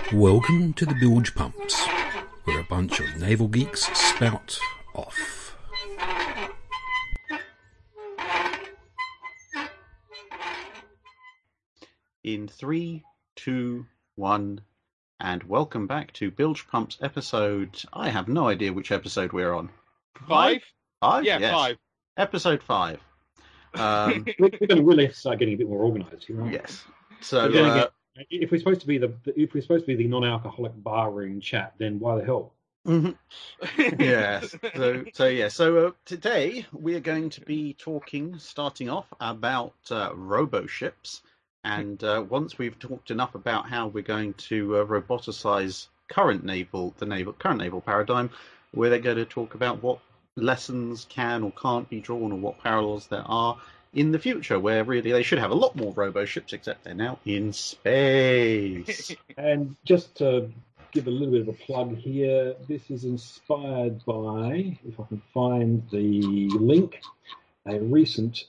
Welcome to the Bilge Pumps, where a bunch of naval geeks spout off. In 3, 2, 1, and welcome back to Bilge Pumps episode. I have no idea which episode we're on. 5? 5? Yeah, yes. 5. Episode 5. We're going to really start getting a bit more organised here, aren't we? Yes. So But then again, if we're supposed to be the non-alcoholic bar room chat, then why the hell? yes. So today we are going to be starting off about robo-ships. And once we've talked enough about how we're going to roboticize current naval paradigm, we're then going to talk about what lessons can or can't be drawn, or what parallels there are in the future, where really they should have a lot more robo-ships, except they're now in space. And just to give a little bit of a plug here, this is inspired by, if I can find the link, a recent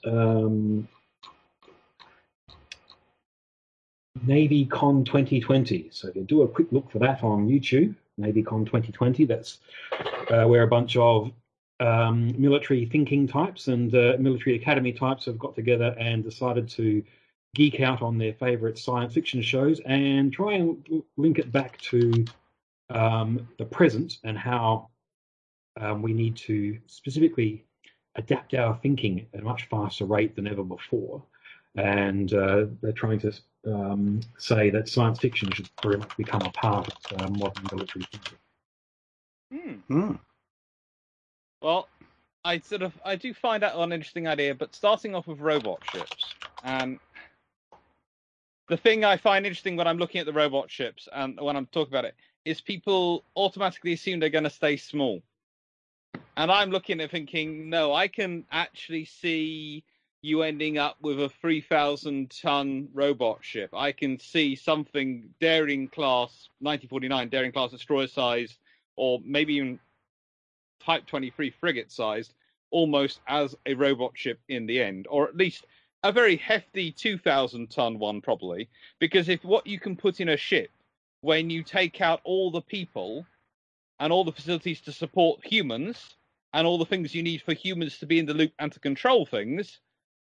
NavyCon 2020. So if you do a quick look for that on YouTube, NavyCon 2020, that's where a bunch of military thinking types and military academy types have got together and decided to geek out on their favourite science fiction shows and try and link it back to the present and how we need to specifically adapt our thinking at a much faster rate than ever before. And they're trying to say that science fiction should very much become a part of modern military thinking. Well, I do find that an interesting idea, but starting off with robot ships, and the thing I find interesting when I'm looking at the robot ships and when I'm talking about it is people automatically assume they're going to stay small. And I'm looking at thinking, no, I can actually see you ending up with a 3,000-ton robot ship. I can see something Daring class, 1949, Daring class destroyer size, or maybe even Type 23 frigate sized, almost as a robot ship in the end, or at least a very hefty 2,000-ton one probably, because if what you can put in a ship, when you take out all the people and all the facilities to support humans and all the things you need for humans to be in the loop and to control things,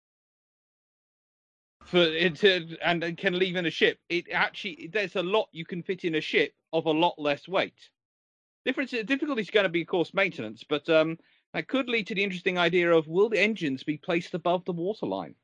and can leave in a ship, there's a lot you can fit in a ship of a lot less weight. Difficulty is going to be, of course, maintenance, but that could lead to the interesting idea of, will the engines be placed above the waterline?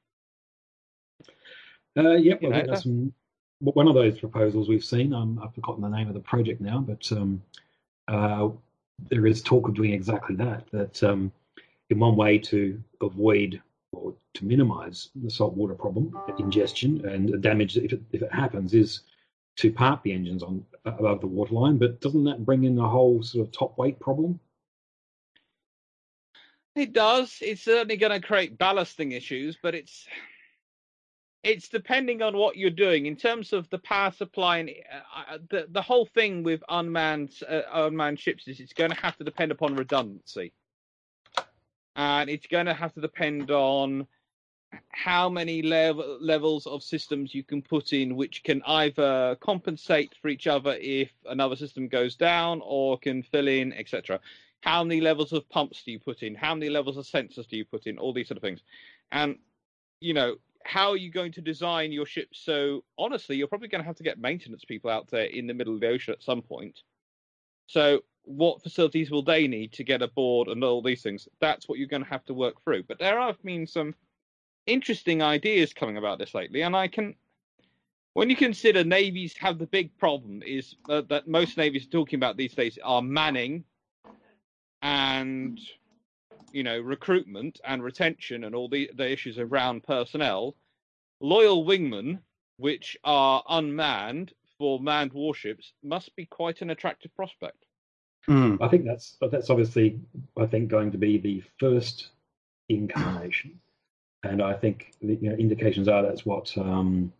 Yep, I think that's one of those proposals we've seen. I've forgotten the name of the project now, but there is talk of doing exactly that. That in one way to avoid or to minimise the saltwater problem, ingestion and damage if it happens, is to park the engines on above the waterline. But doesn't that bring in the whole sort of top weight problem? It does. It's certainly going to create ballasting issues, but it's depending on what you're doing in terms of the power supply. And the whole thing with unmanned ships is it's going to have to depend upon redundancy, and it's going to have to depend on how many levels of systems you can put in, which can either compensate for each other if another system goes down, or can fill in, etc. How many levels of pumps do you put in? How many levels of sensors do you put in? All these sort of things. And, how are you going to design your ship? So, honestly, you're probably going to have to get maintenance people out there in the middle of the ocean at some point. So, what facilities will they need to get aboard and all these things? That's what you're going to have to work through. But there have been some interesting ideas coming about this lately, and when you consider navies have the big problem is that most navies are talking about these days are manning and recruitment and retention and all the issues around personnel. Loyal wingmen, which are unmanned for manned warships, must be quite an attractive prospect. I think that's obviously going to be the first incarnation. And I think indications are that's what the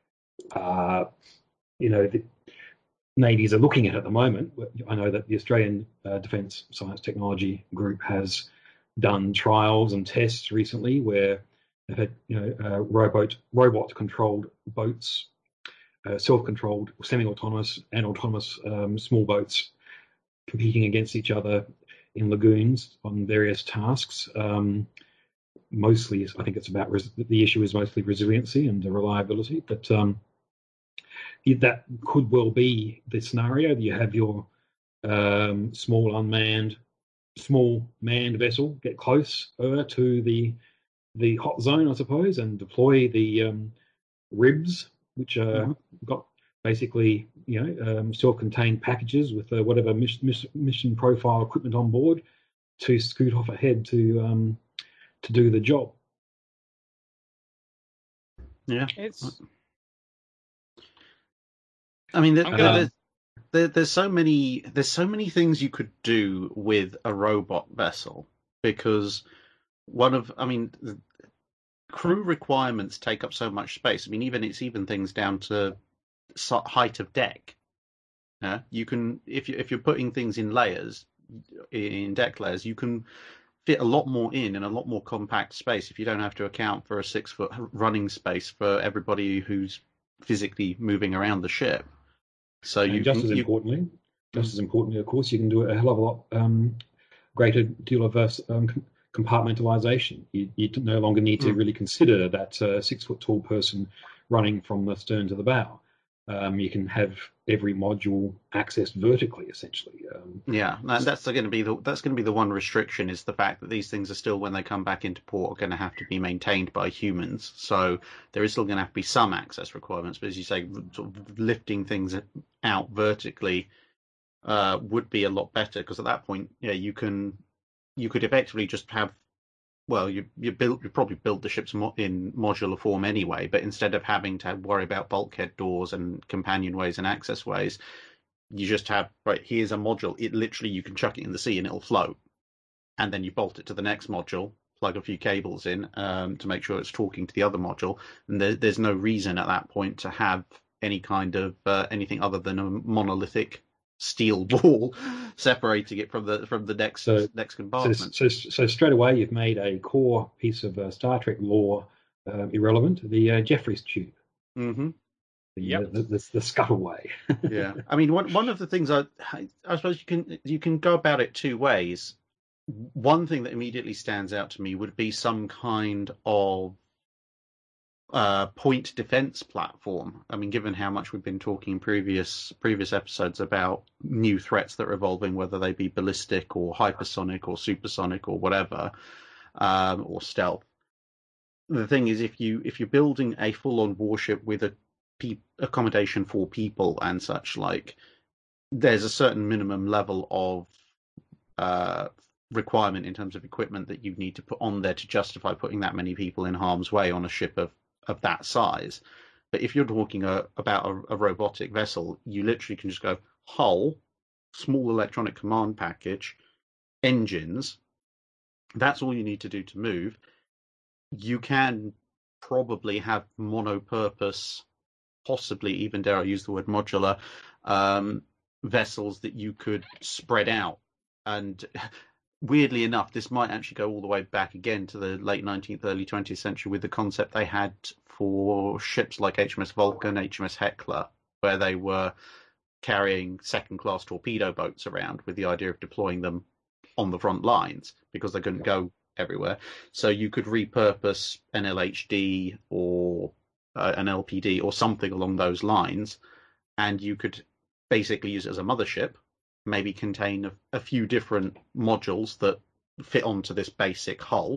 navies are looking at the moment. I know that the Australian Defence Science Technology Group has done trials and tests recently where they've had robot-controlled boats self-controlled, semi-autonomous, and autonomous small boats competing against each other in lagoons on various tasks. Mostly, I think it's about the issue is mostly resiliency and reliability, but that could well be the scenario. You have your small manned vessel get close to the hot zone, I suppose, and deploy the ribs, which are got basically self-contained packages with whatever mission profile equipment on board to scoot off ahead to do the job. Yeah, It's. I mean, there's so many things you could do with a robot vessel, because the crew requirements take up so much space. I mean, even things down to height of deck. You can, if you're putting things in layers, in deck layers, you can fit a lot more in a lot more compact space if you don't have to account for a 6-foot running space for everybody who's physically moving around the ship. So just as importantly, of course, you can do a hell of a lot greater deal of compartmentalization. You no longer need to really consider that 6-foot tall person running from the stern to the bow. You can have every module accessed vertically, essentially. That's going to be the one restriction, is the fact that these things are still, when they come back into port, are going to have to be maintained by humans. So there is still going to have to be some access requirements. But as you say, sort of lifting things out vertically would be a lot better, because at that point, you could effectively just have. Well, you probably build the ships in modular form anyway, but instead of having to worry about bulkhead doors and companionways and accessways, you just have, right, here's a module. It literally, you can chuck it in the sea and it'll float. And then you bolt it to the next module, plug a few cables in to make sure it's talking to the other module. And there's no reason at that point to have any kind of anything other than a monolithic steel ball separating it from the next compartment. So straight away you've made a core piece of Star Trek lore irrelevant: the Jeffries tube. Mm-hmm. The scuttleway. Yeah, I mean, one of the things I suppose you can go about it two ways. One thing that immediately stands out to me would be some kind of point defense platform. I mean, given how much we've been talking in previous episodes about new threats that are evolving, whether they be ballistic or hypersonic or supersonic or whatever, or stealth. The thing is, if you're building a full-on warship with accommodation for people and such like, there's a certain minimum level of requirement in terms of equipment that you need to put on there to justify putting that many people in harm's way on a ship of that size. But if you're talking about a robotic vessel, you literally can just go hull, small electronic command package, engines. That's all you need to do to move. You can probably have monopurpose, possibly even, dare I use the word, modular vessels that you could spread out. And weirdly enough, this might actually go all the way back again to the late 19th, early 20th century with the concept they had for ships like HMS Vulcan, HMS Heckler, where they were carrying second-class torpedo boats around with the idea of deploying them on the front lines because they couldn't go everywhere. So you could repurpose an LHD or an LPD or something along those lines, and you could basically use it as a mothership, maybe contain a few different modules that fit onto this basic hull,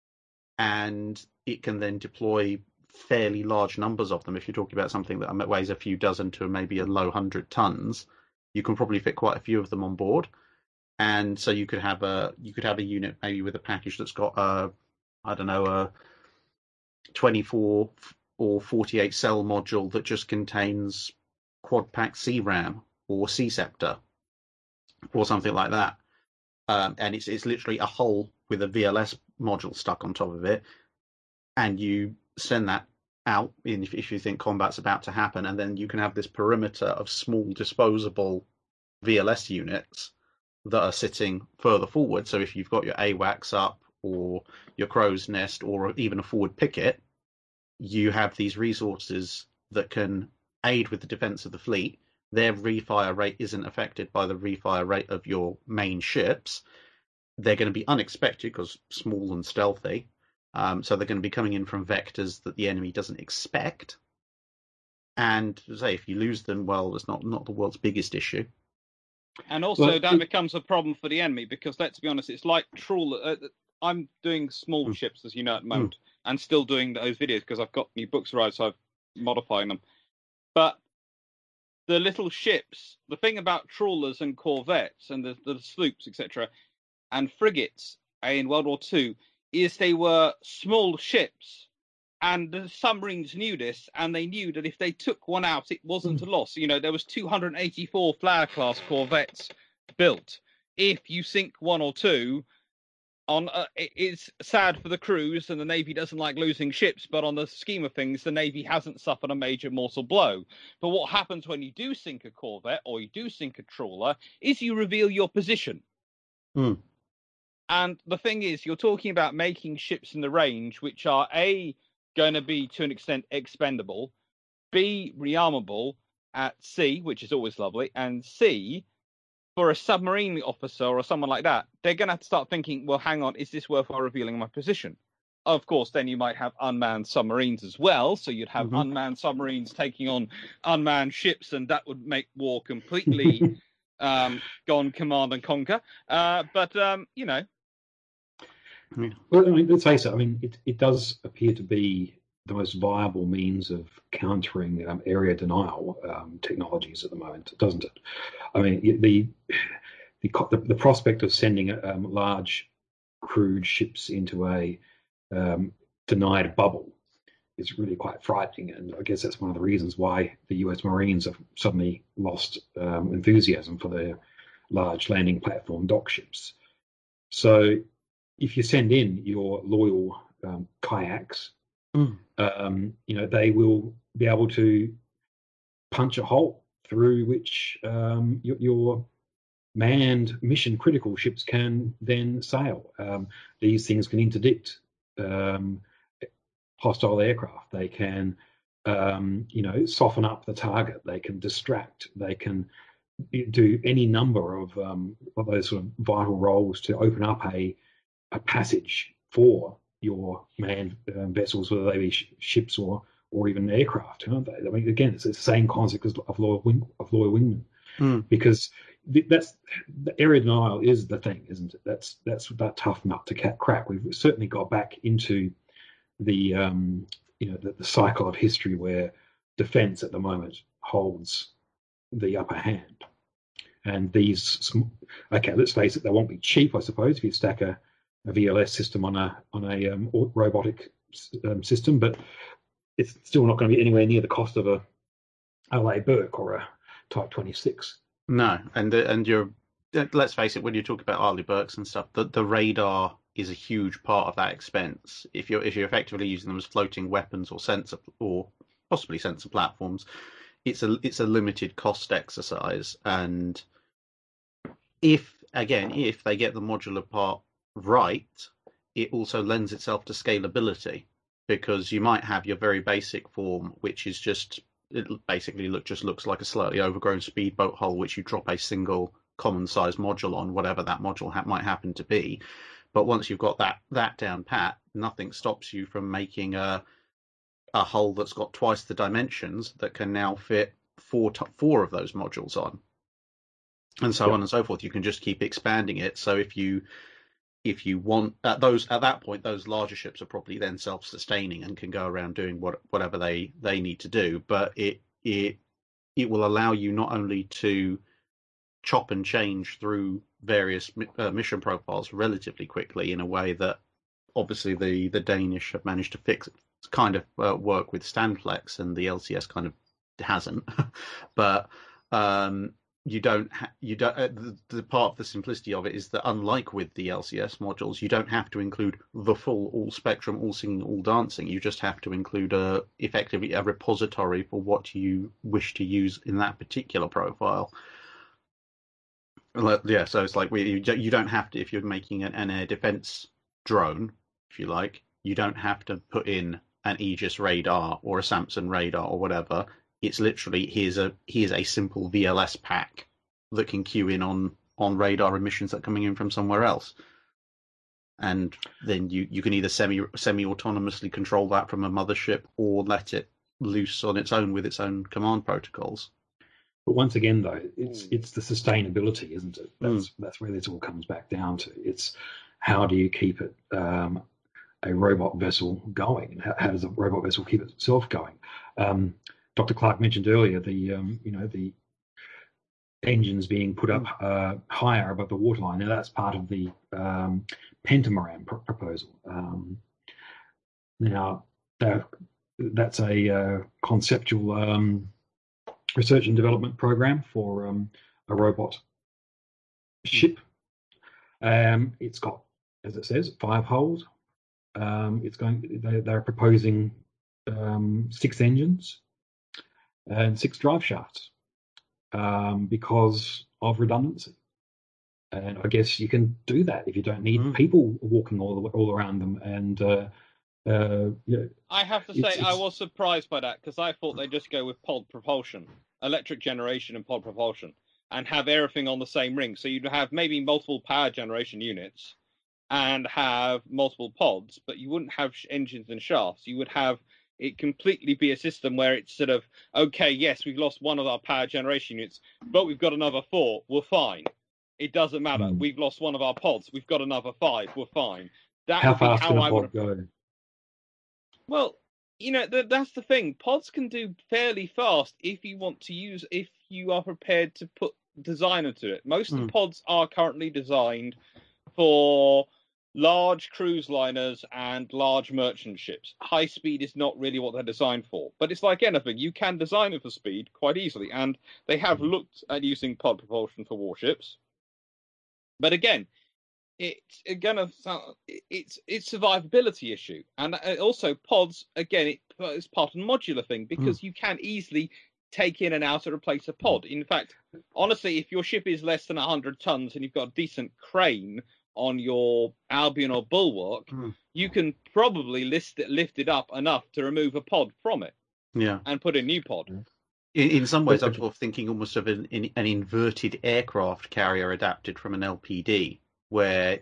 and it can then deploy fairly large numbers of them. If you're talking about something that weighs a few dozen to maybe a low 100 tons, you can probably fit quite a few of them on board. And so you could have a unit maybe with a package that's got a 24 or 48 cell module that just contains quad pack CRAM or C-Scepter or something like that. And it's literally a hull with a VLS module stuck on top of it, and you send that out if you think combat's about to happen, and then you can have this perimeter of small disposable VLS units that are sitting further forward. So if you've got your AWACS up or your crow's nest or even a forward picket, you have these resources that can aid with the defense of the fleet, their refire rate isn't affected by the refire rate of your main ships. They're going to be unexpected because small and stealthy. So they're going to be coming in from vectors that the enemy doesn't expect. And say if you lose them, well, it's not the world's biggest issue. And also that becomes a problem for the enemy because, let's be honest, it's like trawler. I'm doing small ships, as you know, at the moment, and still doing those videos because I've got new books arrived, so I'm modifying them. But the little ships, the thing about trawlers and corvettes and the sloops, etc., and frigates in World War II is they were small ships. And the submarines knew this, and they knew that if they took one out, it wasn't a loss. You know, there was 284 Flower-class corvettes built. If you sink one or two, it's sad for the crews, and the Navy doesn't like losing ships, but on the scheme of things, the Navy hasn't suffered a major mortal blow. But what happens when you do sink a corvette, or you do sink a trawler, is you reveal your position. And the thing is, you're talking about making ships in the range, which are A, going to be to an extent expendable, B, rearmable at sea, which is always lovely, and C, for a submarine officer or someone like that, they're going to have to start thinking, well, hang on, is this worthwhile revealing my position? Of course, then you might have unmanned submarines as well, so you'd have unmanned submarines taking on unmanned ships, and that would make war completely gone command and conquer. But you know. Well, I mean, let's face it. I mean, it does appear to be the most viable means of countering area denial technologies at the moment, doesn't it? I mean, the prospect of sending large crewed ships into a denied bubble is really quite frightening, and I guess that's one of the reasons why the U.S. Marines have suddenly lost enthusiasm for their large landing platform dock ships. So, if you send in your loyal kayaks, you know, they will be able to punch a hole through which your manned mission critical ships can then sail. These things can interdict hostile aircraft. They can, you know, soften up the target. They can distract. They can do any number of those sort of vital roles to open up a passage for your manned vessels, whether they be ships or even aircraft, aren't they? I mean, again, it's the same concept of loyal wingmen, because that's the area denial is the thing, isn't it? That's that tough nut to crack. We've certainly got back into the you know the cycle of history where defence at the moment holds the upper hand, and these okay, let's face it, they won't be cheap, I suppose, if you stack a VLS system on a robotic system, but it's still not going to be anywhere near the cost of a LA Burke or a Type 26. No, and you're, let's face it, when you talk about Arleigh Burkes and stuff, the radar is a huge part of that expense. If you're effectively using them as floating weapons or sensor or possibly sensor platforms, it's a limited cost exercise. And if they get the modular part right, it also lends itself to scalability, because you might have your very basic form, which is just it basically looks like a slightly overgrown speedboat hull, which you drop a single common size module on, whatever that module might happen to be. But once you've got that down pat, nothing stops you from making a hull that's got twice the dimensions that can now fit four of those modules on, and so on and so forth. You can just keep expanding it. So if you want at that point, those larger ships are probably then self-sustaining and can go around doing whatever they need to do. But it will allow you not only to chop and change through various mission profiles relatively quickly in a way that obviously the Danish have managed to fix kind of work with Standflex, and the LCS kind of hasn't. But you don't the part of the simplicity of it is that, unlike with the LCS modules, you don't have to include the full all spectrum, all singing, all dancing. You just have to include effectively a repository for what you wish to use in that particular profile. Yeah, so it's like you don't have to, if you're making an air defense drone, if you like, you don't have to put in an Aegis radar or a Samson radar or whatever. It's literally here's a simple VLS pack that can cue in on radar emissions that are coming in from somewhere else. And then you can either semi-autonomously control that from a mothership or let it loose on its own with its own command protocols. But once again, though, it's the sustainability, isn't it? That's where this all comes back down to. It's how do you keep it a robot vessel going? How does a robot vessel keep itself going? Dr. Clark mentioned earlier the engines being put up higher above the waterline. Now that's part of the Pentamaran proposal. Now that's a conceptual research and development program for a robot ship. It's got, as it says, 5 hulls. They're proposing 6 engines and 6 drive shafts because of redundancy. And I guess you can do that if you don't need people walking all around them. And I have to say, I was surprised by that because I thought they'd just go with pod propulsion, electric generation and pod propulsion, and have everything on the same ring. So you'd have maybe multiple power generation units and have multiple pods, but you wouldn't have engines and shafts. You would have it completely be a system where it's sort of, okay, yes, we've lost one of our power generation units, but we've got another 4. We're fine. It doesn't matter. We've lost one of our pods. We've got another 5. We're fine. How fast can a pod go? Well, that's the thing. Pods can do fairly fast if you are prepared to put design into it. Most of the pods are currently designed for large cruise liners and large merchant ships. High speed is not really what they're designed for. But it's like anything. You can design it for speed quite easily. And they have looked at using pod propulsion for warships. But again, it's survivability issue, and also pods. Again, it's part of the modular thing because you can easily take in and out and replace a pod. In fact, honestly, if your ship is less than 100 tons and you've got a decent crane on your Albion or Bulwark, you can probably lift it up enough to remove a pod from it. Yeah, and put a new pod. In some ways, I'm sort of thinking almost of an inverted aircraft carrier adapted from an LPD, where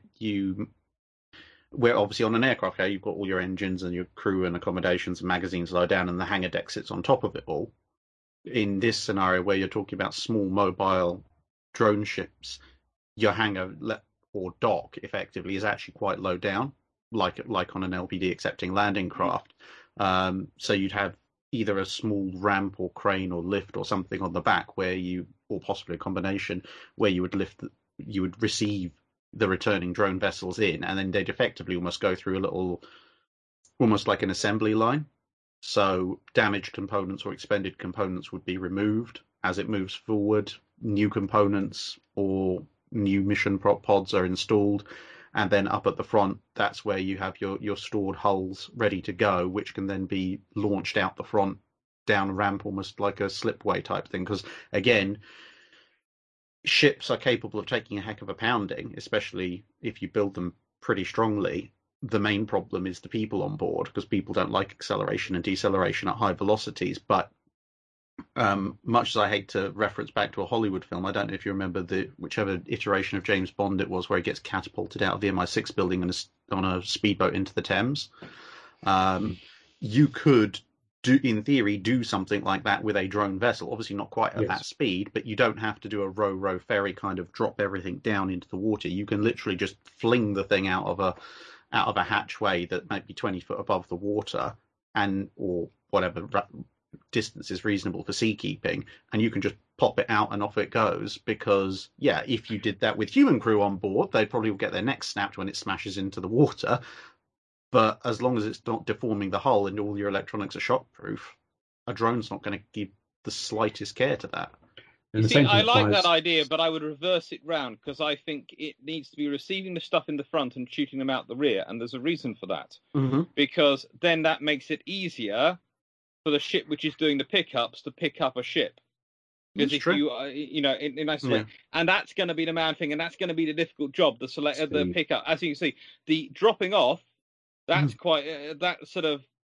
obviously on an aircraft carrier you've got all your engines and your crew and accommodations and magazines lie down, and the hangar deck sits on top of it all. In this scenario, where you're talking about small mobile drone ships, your hangar or dock effectively is actually quite low down, like on an LPD accepting landing craft. So you'd have either a small ramp or crane or lift or something on the back or possibly a combination where you would receive the returning drone vessels in, and then they'd effectively almost go through a little, almost like an assembly line. So damaged components or expended components would be removed as it moves forward. New components or new mission pods are installed. And then up at the front, that's where you have your stored hulls ready to go, which can then be launched out the front down a ramp, almost like a slipway type thing. Because, again, ships are capable of taking a heck of a pounding, especially if you build them pretty strongly. The main problem is the people on board, because people don't like acceleration and deceleration at high velocities. But much as I hate to reference back to a Hollywood film, I don't know if you remember whichever iteration of James Bond it was where he gets catapulted out of the MI6 building on a speedboat into the Thames. You could, in theory, do something like that with a drone vessel. Obviously not quite at that speed, but you don't have to do a row ferry kind of drop everything down into the water. You can literally just fling the thing out of a hatchway that might be 20 foot above the water, or whatever distance is reasonable for sea keeping, and you can just pop it out and off it goes. Because if you did that with human crew on board, they'd probably get their necks snapped when it smashes into the water. But as long as it's not deforming the hull and all your electronics are shockproof, a drone's not going to give the slightest care to that. I like that idea, but I would reverse it round, because I think it needs to be receiving the stuff in the front and shooting them out the rear, and there's a reason for that. Because then that makes it easier for the ship which is doing the pickups to pick up a ship. Because if you, in nice way, and that's going to be the main thing, and that's going to be the difficult job, the pickup. As you can see, the dropping off, that's quite that sort of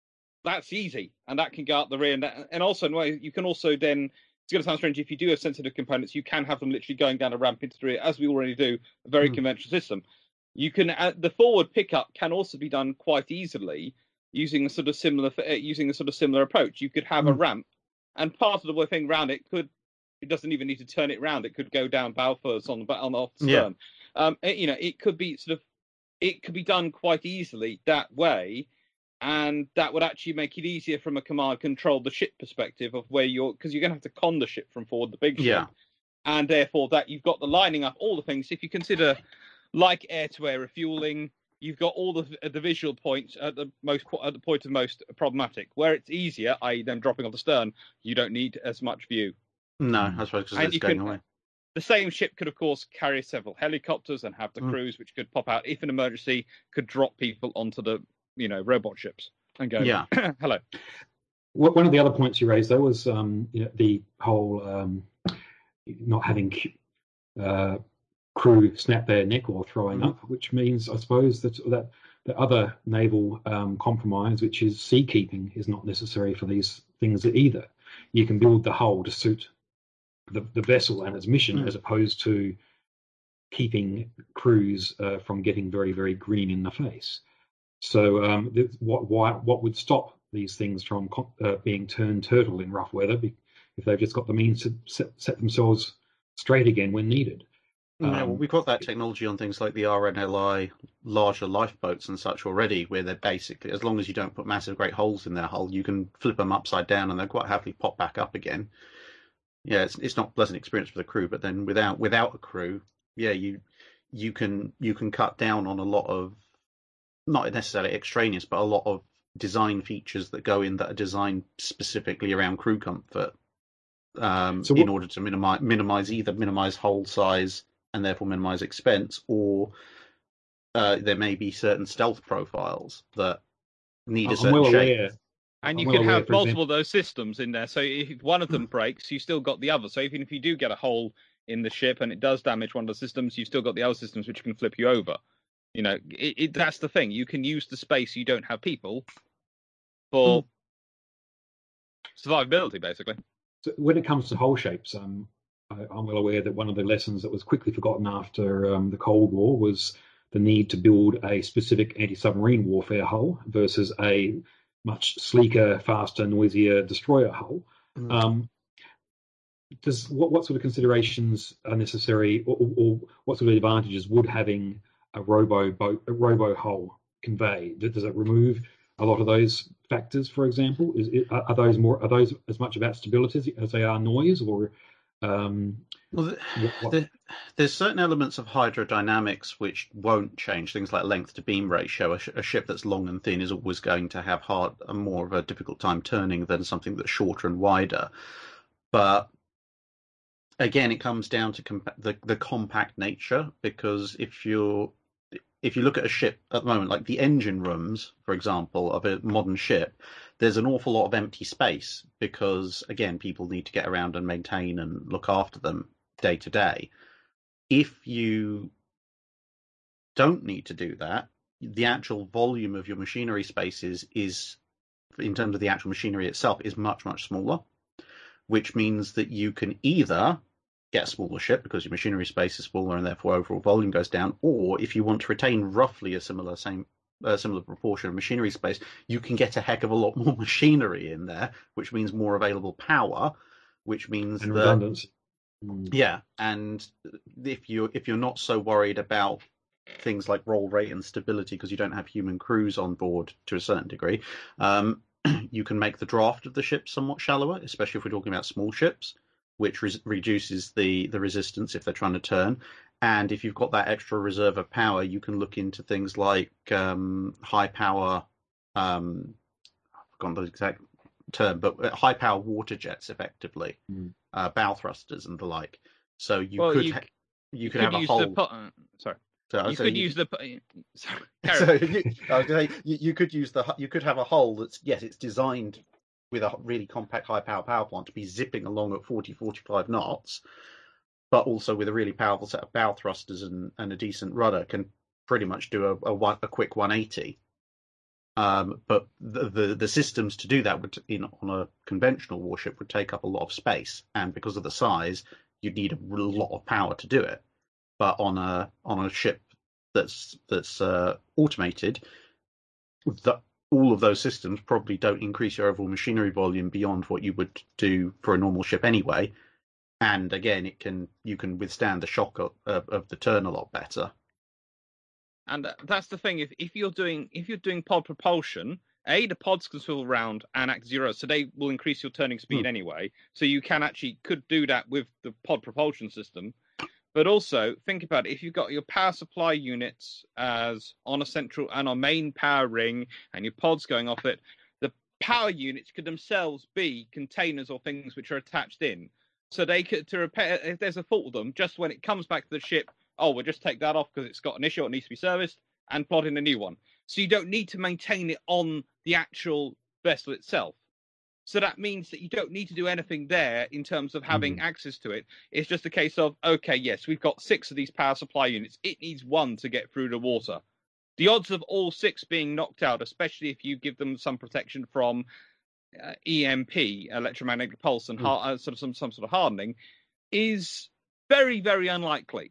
that's easy, and that can go out the rear. And also, in a way, you can also then. It's going to sound strange. If you do have sensitive components, you can have them literally going down a ramp into the rear, as we already do. A very conventional system. You can the forward pickup can also be done quite easily using a sort of similar approach. You could have a ramp, and part of the thing around it doesn't even need to turn it round. It could go down bow first on off the stern. It could be done quite easily that way. And that would actually make it easier from a command control the ship perspective of where because you're going to have to con the ship from forward the big ship, and therefore that you've got the lining up all the things. If you consider like air-to-air refueling, you've got all the visual points at the point of most problematic. Where it's easier, i.e., them dropping off the stern, you don't need as much view. No, I suppose because it's going away. The same ship could, of course, carry several helicopters and have the crews, which could pop out if an emergency, could drop people onto the robot ships and go, hello. One of the other points you raised, though, was the whole not having crew snap their neck or throwing up, which means, I suppose, that the other naval compromise, which is seakeeping, is not necessary for these things either. You can build the hull to suit the vessel and its mission, as opposed to keeping crews from getting very, very green in the face. So what would stop these things from being turned turtle in rough weather if they've just got the means to set themselves straight again when needed? We've got that technology on things like the RNLI larger lifeboats and such already, where they're basically, as long as you don't put massive great holes in their hull, you can flip them upside down and they'll quite happily pop back up again. Yeah, it's not a pleasant experience for the crew, but then without a crew, you can cut down on a lot of, not necessarily extraneous, but a lot of design features that go in that are designed specifically around crew comfort, in order to minimize hull size and therefore minimize expense, or there may be certain stealth profiles that need a certain shape. And you can have multiple of those systems in there. So if one of them breaks, you still got the other. So even if you do get a hole in the ship and it does damage one of the systems, you've still got the other systems which can flip you over. That's the thing. You can use the space you don't have people for survivability, basically. So when it comes to hull shapes, I'm well aware that one of the lessons that was quickly forgotten after the Cold War was the need to build a specific anti-submarine warfare hull versus a much sleeker, faster, noisier destroyer hull. What sort of considerations are necessary, or what sort of advantages would having a robo hull convey? Does it remove a lot of those factors, for example? Are those as much about stability as they are noise, or there's certain elements of hydrodynamics which won't change. Things like length to beam ratio. A ship that's long and thin is always going to have more of a difficult time turning than something that's shorter and wider. But again, it comes down to the compact nature, because if you look at a ship at the moment, like the engine rooms, for example, of a modern ship, there's an awful lot of empty space because, again, people need to get around and maintain and look after them day to day. If you don't need to do that, the actual volume of your machinery spaces is, in terms of the actual machinery itself, is much, much smaller, which means that you can either get a smaller ship because your machinery space is smaller and therefore overall volume goes down, or if you want to retain roughly a similar proportion of machinery space, you can get a heck of a lot more machinery in there, which means more available power, which means redundancy. Yeah, and if you're not so worried about things like roll rate and stability because you don't have human crews on board to a certain degree, you can make the draft of the ship somewhat shallower, especially if we're talking about small ships, which reduces the resistance if they're trying to turn. And if you've got that extra reserve of power, you can look into things like high power, I've forgotten the exact term, but high power water jets, effectively, bow thrusters and the like. So you could have a whole. You could have a hull that's, yes, it's designed with a really compact high power plant to be zipping along at 40-45 knots, but also with a really powerful set of bow thrusters and a decent rudder, can pretty much do a quick 180. But the systems to do that on a conventional warship would take up a lot of space, and because of the size, you'd need a lot of power to do it. But on a ship that's automated, all of those systems probably don't increase your overall machinery volume beyond what you would do for a normal ship anyway. And again, you can withstand the shock of the turn a lot better. And that's the thing. If you're doing pod propulsion, the pods can swivel around and act zero, so they will increase your turning speed anyway. So you could do that with the pod propulsion system. But also think about it: if you've got your power supply units as on a central and a main power ring, and your pods going off it, the power units could themselves be containers or things which are attached in. So they could, to repair, if there's a fault with them, just when it comes back to the ship, we'll just take that off because it's got an issue, it needs to be serviced, and plot in a new one. So you don't need to maintain it on the actual vessel itself. So that means that you don't need to do anything there in terms of having access to it. It's just a case of, okay, yes, we've got 6 of these power supply units. It needs 1 to get through the water. The odds of all 6 being knocked out, especially if you give them some protection from EMP, electromagnetic pulse, and some sort of hardening, is very, very unlikely.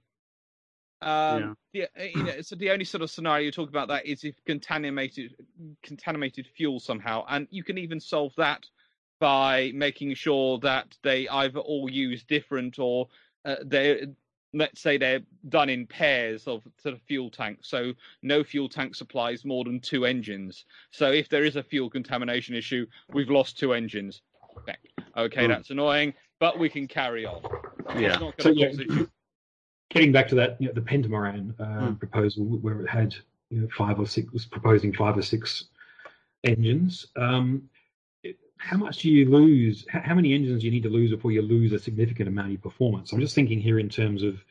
So the only sort of scenario you talk about that is if contaminated fuel somehow, and you can even solve that by making sure that they either all use different or let's say they're done in pairs of sort of fuel tanks, so no fuel tank supplies more than 2 engines. So if there is a fuel contamination issue, we've lost 2 engines. Okay, that's annoying, but we can carry on. Yeah. Getting back to that, the Pentamaran proposal, where it had 5 or 6, was proposing 5 or 6 engines. How much do you lose? How many engines do you need to lose before you lose a significant amount of performance? I'm just thinking here in terms of,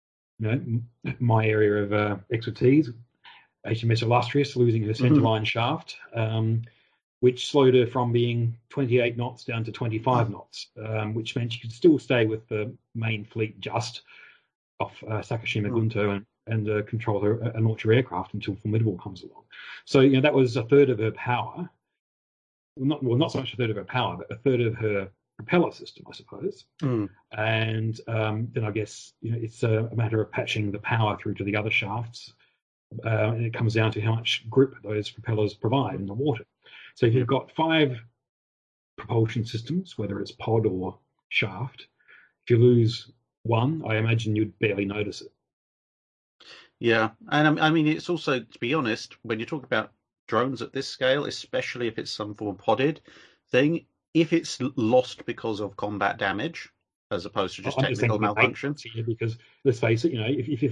my area of expertise. HMS Illustrious losing her centerline shaft, which slowed her from being 28 knots down to 25 knots, which meant she could still stay with the main fleet just off Sakashima Gunto and control and launch her aircraft until Formidable comes along. So that was a third of her power. Not so much a third of her power, but a third of her propeller system, I suppose. And then I guess it's a matter of patching the power through to the other shafts, and it comes down to how much grip those propellers provide in the water. So if you've got 5 propulsion systems, whether it's pod or shaft, if you lose one, I imagine you'd barely notice it. Yeah, and I mean, it's also, to be honest, when you talk about drones at this scale, especially if it's some form of podded thing, if it's lost because of combat damage as opposed to just technical malfunction. Because let's face it,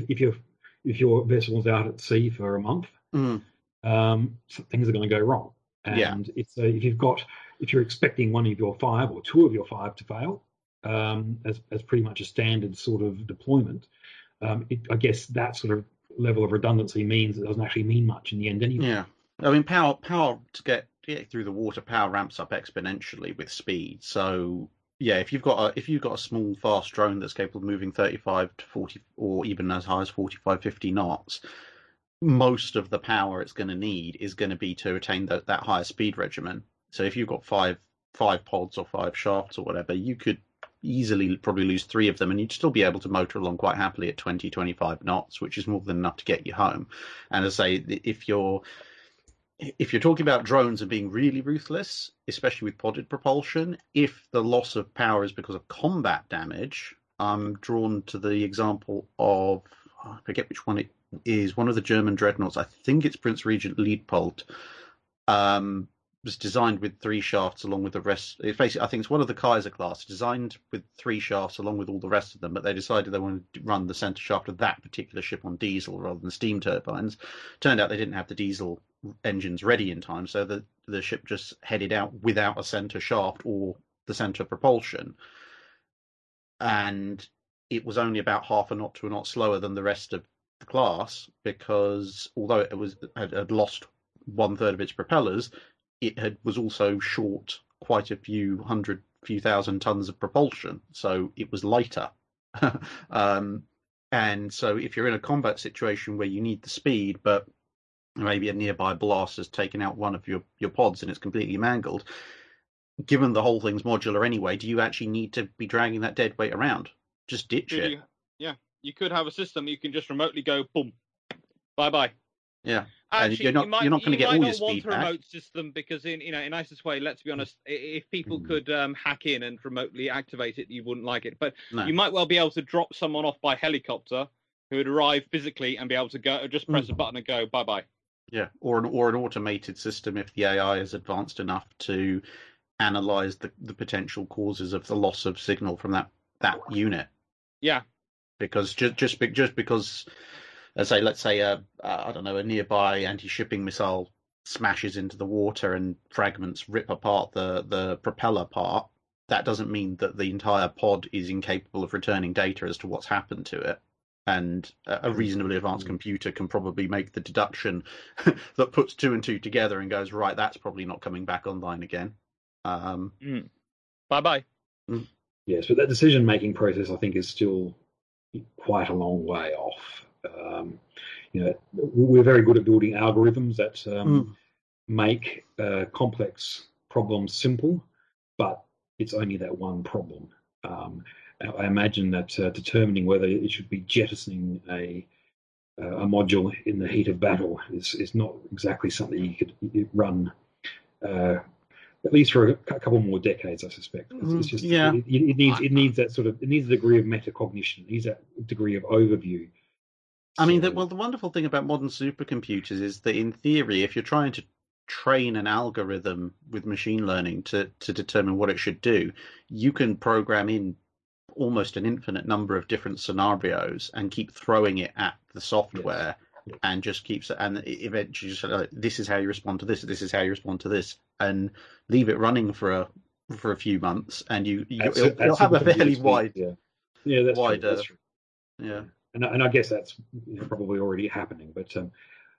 if your vessel's out at sea for a month, things are going to go wrong. And if you're expecting one of your 5 or 2 of your 5 to fail, as pretty much a standard sort of deployment, I guess that sort of level of redundancy means it doesn't actually mean much in the end anyway. Yeah, I mean, power to get through the water, power ramps up exponentially with speed. So yeah, if you've got a small fast drone that's capable of moving 35 to 40 or even as high as 45, 50 knots, most of the power it's going to need is going to be to attain that higher speed regimen. So if you've got 5 pods or 5 shafts or whatever, you could easily probably lose 3 of them, and you'd still be able to motor along quite happily at 20, 25 knots, which is more than enough to get you home. And as I say, if you're talking about drones and being really ruthless, especially with podded propulsion, if the loss of power is because of combat damage, I'm drawn to the example of, I forget which one it is, one of the German dreadnoughts, I think it's Prince Regent Leopold, was designed with 3 shafts along with the rest. It's basically, I think it's one of the Kaiser class, designed with 3 shafts along with all the rest of them, but they decided they wanted to run the center shaft of that particular ship on diesel rather than steam turbines. Turned out they didn't have the diesel engines ready in time, so the ship just headed out without a center shaft or the center propulsion, and it was only about half a knot to a knot slower than the rest of the class, because although it had lost 1/3 of its propellers, it was also short quite a few thousand tons of propulsion, so it was lighter. And so if you're in a combat situation where you need the speed, but maybe a nearby blast has taken out one of your pods and it's completely mangled. Given the whole thing's modular anyway, do you actually need to be dragging that dead weight around? Just ditch it. You could have a system you can just remotely go, boom, bye-bye. Yeah. Actually, you're not going to get all your speed want a back. remote system because, in nicest way, let's be honest, if people could hack in and remotely activate it, you wouldn't like it. But you might well be able to drop someone off by helicopter who would arrive physically and be able to go, just press a button and go, bye-bye. Yeah, or an automated system if the AI is advanced enough to analyze the potential causes of the loss of signal from that unit. Yeah. Because just because, let's say a nearby anti-shipping missile smashes into the water and fragments rip apart the propeller part, that doesn't mean that the entire pod is incapable of returning data as to what's happened to it. And a reasonably advanced computer can probably make the deduction that puts 2 and 2 together and goes, right, that's probably not coming back online again. Bye-bye. Yes, but that decision-making process, I think, is still quite a long way off. We're very good at building algorithms that make complex problems simple, but it's only that one problem. I imagine that determining whether it should be jettisoning a module in the heat of battle is not exactly something you could run at least for a couple more decades, I suspect. It's just it needs that it needs a degree of metacognition. It needs that degree of overview. I mean, the wonderful thing about modern supercomputers is that in theory, if you're trying to train an algorithm with machine learning to determine what it should do, you can program in almost an infinite number of different scenarios and keep throwing it at the software and just keeps and eventually just this is how you respond to this, this is how you respond to this, and leave it running for a few months, and you'll have a fairly wide that's true. Yeah. And I guess that's probably already happening, but I'm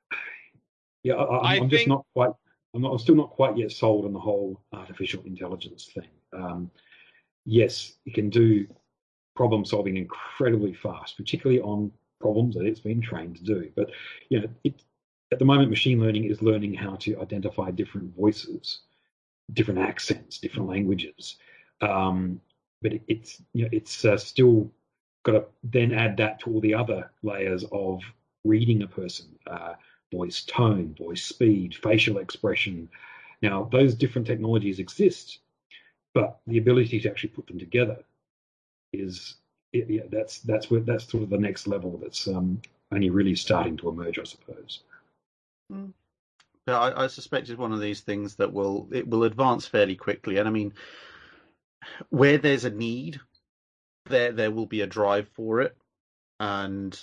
still not quite yet sold on the whole artificial intelligence thing. Yes, it can do problem solving incredibly fast, particularly on problems that it's been trained to do. But at the moment, machine learning is learning how to identify different voices, different accents, different languages. But it's still got to then add that to all the other layers of reading a person, voice tone, voice speed, facial expression. Now, those different technologies exist, but the ability to actually put them together that's sort of the next level that's only really starting to emerge, I suppose. But I suspect it's one of these things that will advance fairly quickly. And I mean, where there's a need, there will be a drive for it. And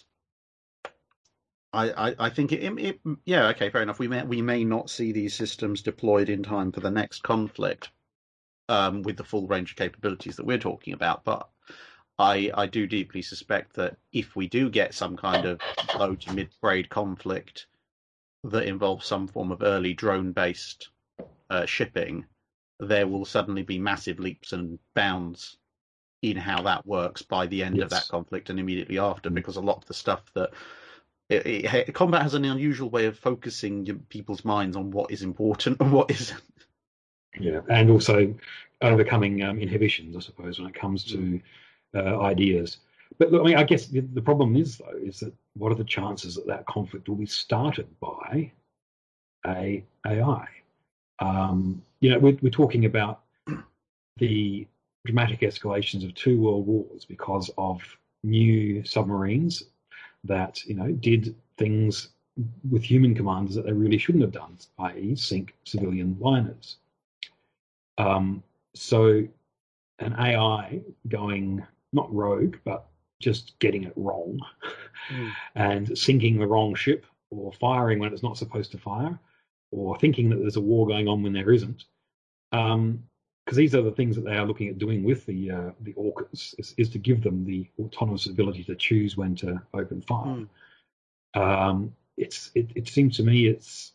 I think okay, fair enough. We may not see these systems deployed in time for the next conflict with the full range of capabilities that we're talking about, but I do deeply suspect that if we do get some kind of low to mid-grade conflict that involves some form of early drone-based shipping, there will suddenly be massive leaps and bounds in how that works by the end of that conflict and immediately after, because a lot of the stuff that combat has an unusual way of focusing people's minds on what is important and what isn't. Yeah, and also overcoming inhibitions, I suppose, when it comes to ideas. But look, I mean, I guess the problem is that what are the chances that conflict will be started by AI? We're talking about the dramatic escalations of 2 world wars because of new submarines that did things with human commanders that they really shouldn't have done, i.e., sink civilian liners. So an AI going not rogue, but just getting it wrong and sinking the wrong ship, or firing when it's not supposed to fire, or thinking that there's a war going on when there isn't. Because these are the things that they are looking at doing with the AUKUS, is to give them the autonomous ability to choose when to open fire. It seems to me it's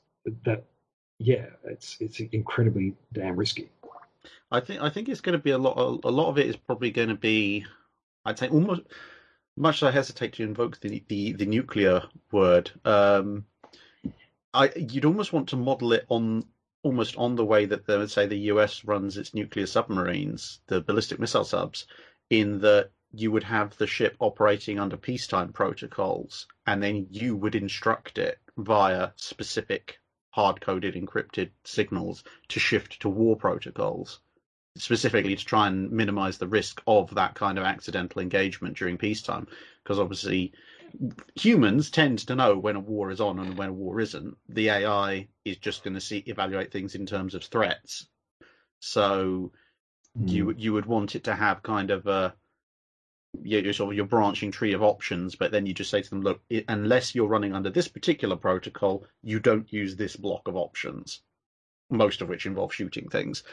incredibly damn risky. I think it's going to be a lot of it is probably going to be, I'd say, almost, much as I hesitate to invoke the nuclear word, you'd almost want to model it on almost on the way that say the US runs its nuclear submarines, the ballistic missile subs, in that you would have the ship operating under peacetime protocols, and then you would instruct it via specific hard-coded encrypted signals to shift to war protocols, specifically to try and minimize the risk of that kind of accidental engagement during peacetime, because obviously humans tend to know when a war is on and when a war isn't. The AI is just going to evaluate things in terms of threats. So you would want it to have kind of a sort of your branching tree of options, but then you just say to them, look, unless you're running under this particular protocol, you don't use this block of options, most of which involve shooting things.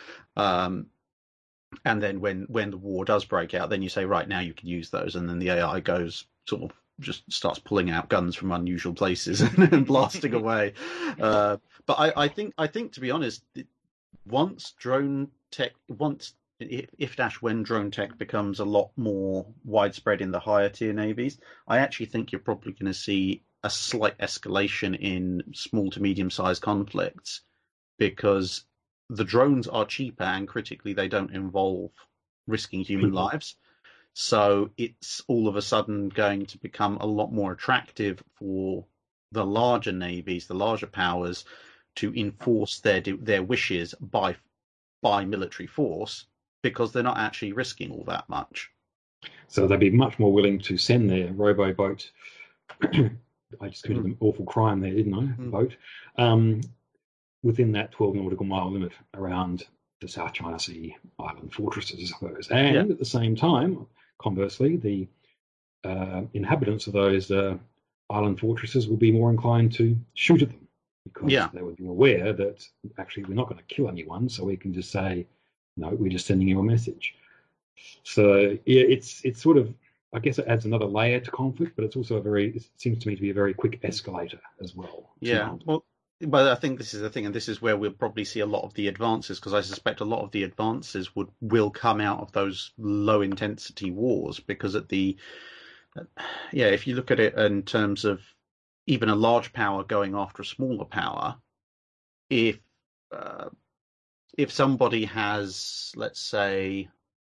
And then when the war does break out, then you say, right, now you can use those. And then the AI goes sort of just starts pulling out guns from unusual places and blasting away. But I think to be honest, once drone tech, when drone tech becomes a lot more widespread in the higher tier navies, I actually think you're probably going to see a slight escalation in small to medium sized conflicts, because the drones are cheaper and critically they don't involve risking human lives. So it's all of a sudden going to become a lot more attractive for the larger navies, the larger powers, to enforce their wishes by military force, because they're not actually risking all that much. So they'd be much more willing to send their robo-boat. I just committed an awful crime there, didn't I? Boat. Within that 12 nautical mile limit around the South China Sea island fortresses, I suppose. And at the same time, conversely, the inhabitants of those island fortresses will be more inclined to shoot at them, because they would be aware that actually we're not going to kill anyone, so we can just say, no, we're just sending you a message. So yeah, it's sort of, I guess it adds another layer to conflict, but it's also it seems to me to be a very quick escalator as well. Yeah, well, but I think this is the thing, and this is where we'll probably see a lot of the advances, because I suspect a lot of the advances will come out of those low intensity wars, because if you look at it in terms of even a large power going after a smaller power, if somebody has, let's say,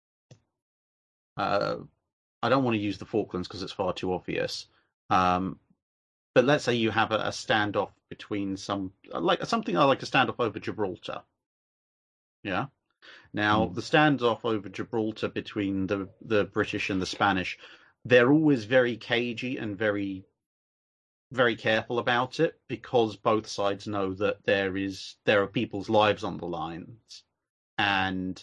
I don't want to use the Falklands because it's far too obvious, but let's say you have a standoff between something like a standoff over Gibraltar. Yeah. Now the standoff over Gibraltar between the British and the Spanish, they're always very cagey and very, very careful about it, because both sides know that there are people's lives on the lines, and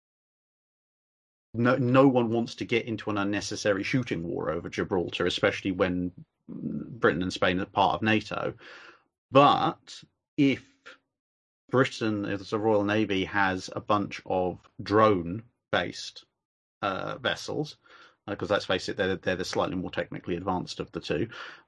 no one wants to get into an unnecessary shooting war over Gibraltar, especially when Britain and Spain are part of NATO. But if Britain, as the Royal Navy, has a bunch of drone-based vessels, because let's face it, they're the slightly more technically advanced of the two,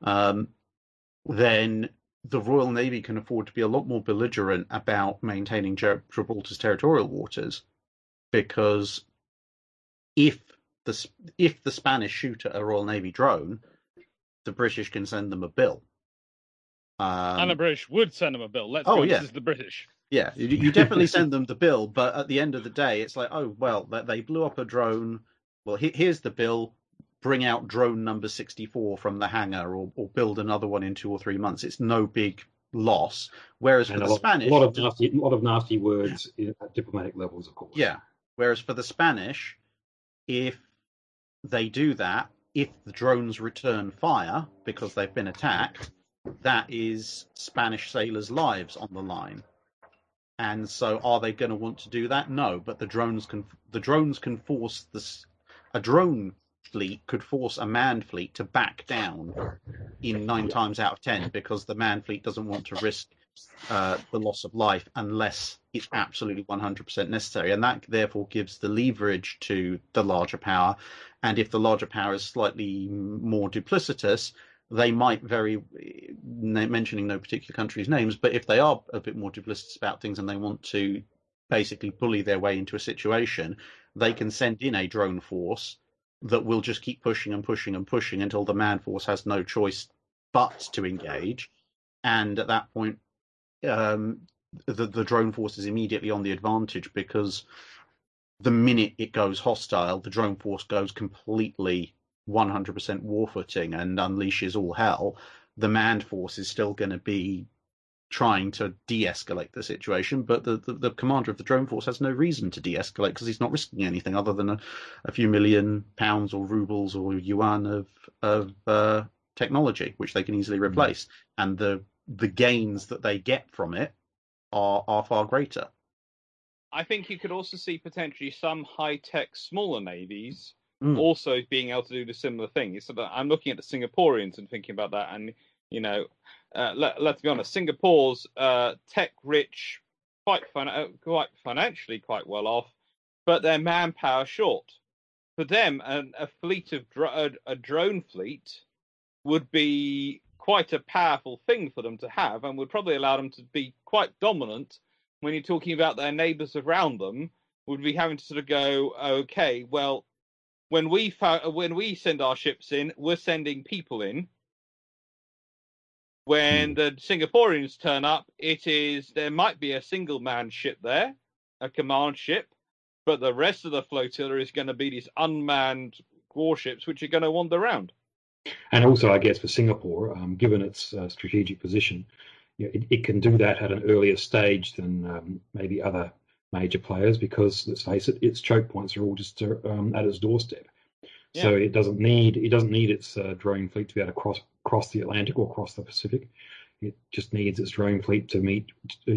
then the Royal Navy can afford to be a lot more belligerent about maintaining Gibraltar's territorial waters, because if the Spanish shoot at a Royal Navy drone, the British can send them a bill. And the British would send them a bill. This is the British. Yeah, you definitely send them the bill, but at the end of the day, it's like, oh, well, they blew up a drone. Well, here's the bill. Bring out drone number 64 from the hangar, or build another one in 2 or 3 months. It's no big loss. Whereas for the Spanish, a lot of nasty words at diplomatic levels, of course. Yeah. Whereas for the Spanish, if they do that, if the drones return fire because they've been attacked, that is Spanish sailors' lives on the line. And so, are they going to want to do that? No. But the drones can force a drone fleet could force a manned fleet to back down in 9 times out of 10, because the manned fleet doesn't want to risk the loss of life unless it's absolutely 100% necessary, and that therefore gives the leverage to the larger power. And if the larger power is slightly more duplicitous, they might mentioning no particular country's names, but if they are a bit more duplicitous about things and they want to basically bully their way into a situation, they can send in a drone force that will just keep pushing and pushing and pushing until the man force has no choice but to engage. And at that point, the drone force is immediately on the advantage, because the minute it goes hostile, the drone force goes completely 100% war footing and unleashes all hell. The manned force is still going to be trying to de-escalate the situation, but the commander of the drone force has no reason to de-escalate, because he's not risking anything other than a few million pounds or rubles or yuan of technology, which they can easily replace. And the gains that they get from it are far greater. I think you could also see potentially some high-tech smaller navies also being able to do the similar thing. So that I'm looking at the Singaporeans and thinking about that, and let's be honest, Singapore's tech-rich, quite financially quite well off, but they're manpower short. For them, a fleet of a drone fleet would be quite a powerful thing for them to have, and would probably allow them to be quite dominant. When you're talking about their neighbours around them, would be having to sort of go, okay, well, when we send our ships in, we're sending people in. When the Singaporeans turn up, there might be a single manned ship there, a command ship, but the rest of the flotilla is going to be these unmanned warships which are going to wander around. And also, I guess, for Singapore, given its strategic position, it can do that at an earlier stage than maybe other major players, because, let's face it, its choke points are all just at its doorstep. Yeah. So it doesn't need its drone fleet to be able to cross the Atlantic or cross the Pacific. It just needs its drone fleet to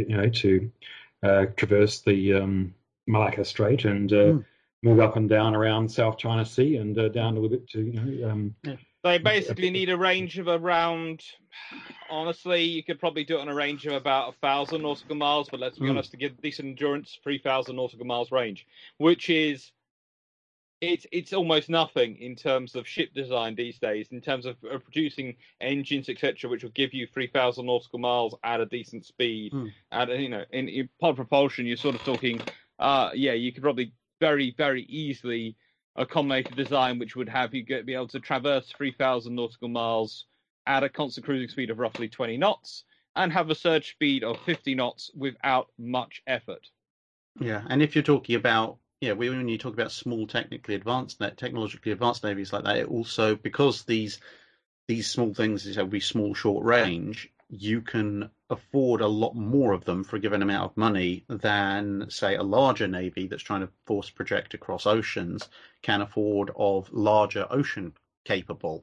traverse the Malacca Strait and move up and down around South China Sea and down a little bit to They basically need a range of around. Honestly, you could probably do it on a range of about 1,000 nautical miles, but let's be honest, to give decent endurance, 3,000 nautical miles range, which is it's almost nothing in terms of ship design these days, in terms of producing engines, etc., which will give you 3,000 nautical miles at a decent speed. And in pod propulsion, you're sort of talking, you could probably very, very easily accommodate a design which would have you be able to traverse 3,000 nautical miles at a constant cruising speed of roughly 20 knots and have a surge speed of 50 knots without much effort. Yeah, and if you're talking about, when you talk about small technologically advanced navies like that, it also, because these small things will be small, short range, you can afford a lot more of them for a given amount of money than, say, a larger navy that's trying to force project across oceans can afford of larger ocean-capable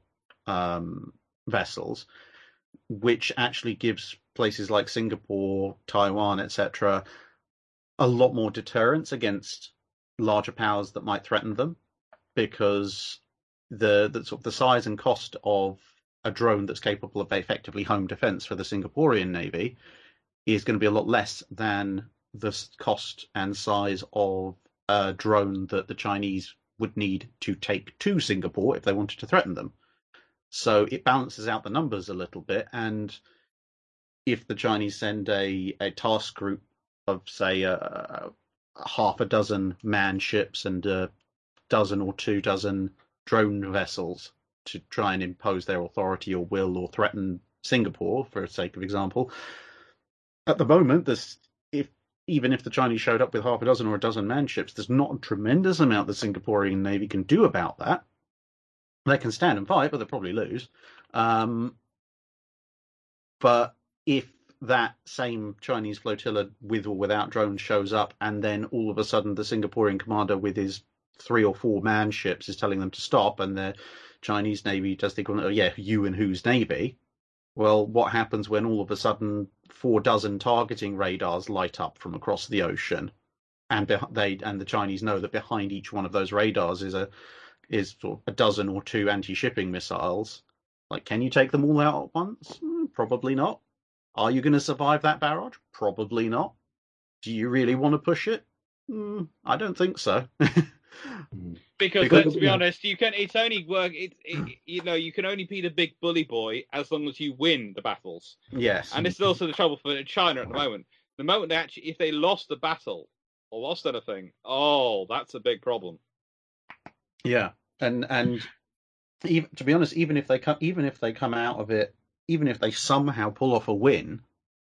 vessels, which actually gives places like Singapore, Taiwan, etc., a lot more deterrence against larger powers that might threaten them, because the size and cost of a drone that's capable of effectively home defense for the Singaporean Navy is going to be a lot less than the cost and size of a drone that the Chinese would need to take to Singapore if they wanted to threaten them. So it balances out the numbers a little bit, and if the Chinese send a task group of, say, half a dozen manned ships and a dozen or 2 dozen drone vessels to try and impose their authority or will or threaten Singapore, for sake of example, at the moment, even if the Chinese showed up with half a dozen or a dozen manned ships, there's not a tremendous amount the Singaporean Navy can do about that. They can stand and fight, but they'll probably lose. But if that same Chinese flotilla, with or without drones, shows up, and then all of a sudden the Singaporean commander with his 3 or 4 manned ships is telling them to stop, and the Chinese Navy does the equivalent, you and whose Navy? Well, what happens when all of a sudden 4 dozen targeting radars light up from across the ocean, and the Chinese know that behind each one of those radars is sort of a dozen or 2 anti-shipping missiles? Like, can you take them all out at once? Probably not. Are you going to survive that barrage? Probably not. Do you really want to push it? I don't think so. Because let's be honest, you can. It's only work. You can only be the big bully boy as long as you win the battles. Yes. And this is also the trouble for China at the moment. The moment if they lost the battle or lost anything, that's a big problem. Yeah, and even, to be honest, even if they come out of it, even if they somehow pull off a win,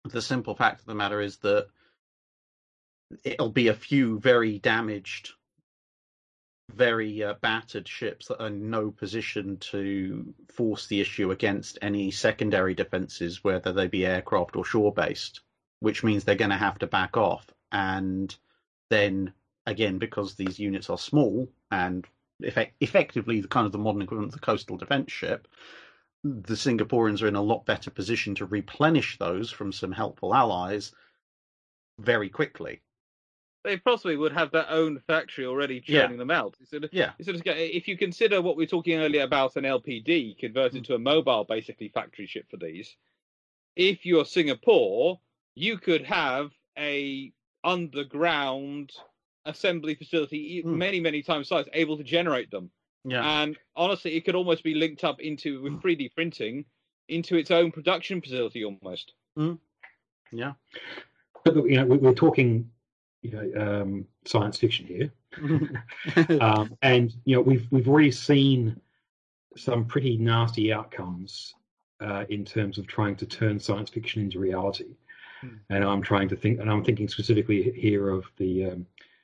the simple fact of the matter is that it'll be a few very damaged, very battered ships that are in no position to force the issue against any secondary defences, whether they be aircraft or shore-based, which means they're going to have to back off. And then, again, because these units are small and effectively the kind of the modern equivalent of the coastal defence ship, the Singaporeans are in a lot better position to replenish those from some helpful allies very quickly. They possibly would have their own factory already churning them out. If you consider what we were talking earlier about an LPD converted to a mobile, basically, factory ship for these, if you're Singapore, you could have a underground assembly facility many, many times size, able to generate them. Yeah. And honestly, it could almost be linked up with 3D printing into its own production facility almost. Yeah. But we're talking science fiction here, and we've already seen some pretty nasty outcomes in terms of trying to turn science fiction into reality. And I'm thinking specifically here of the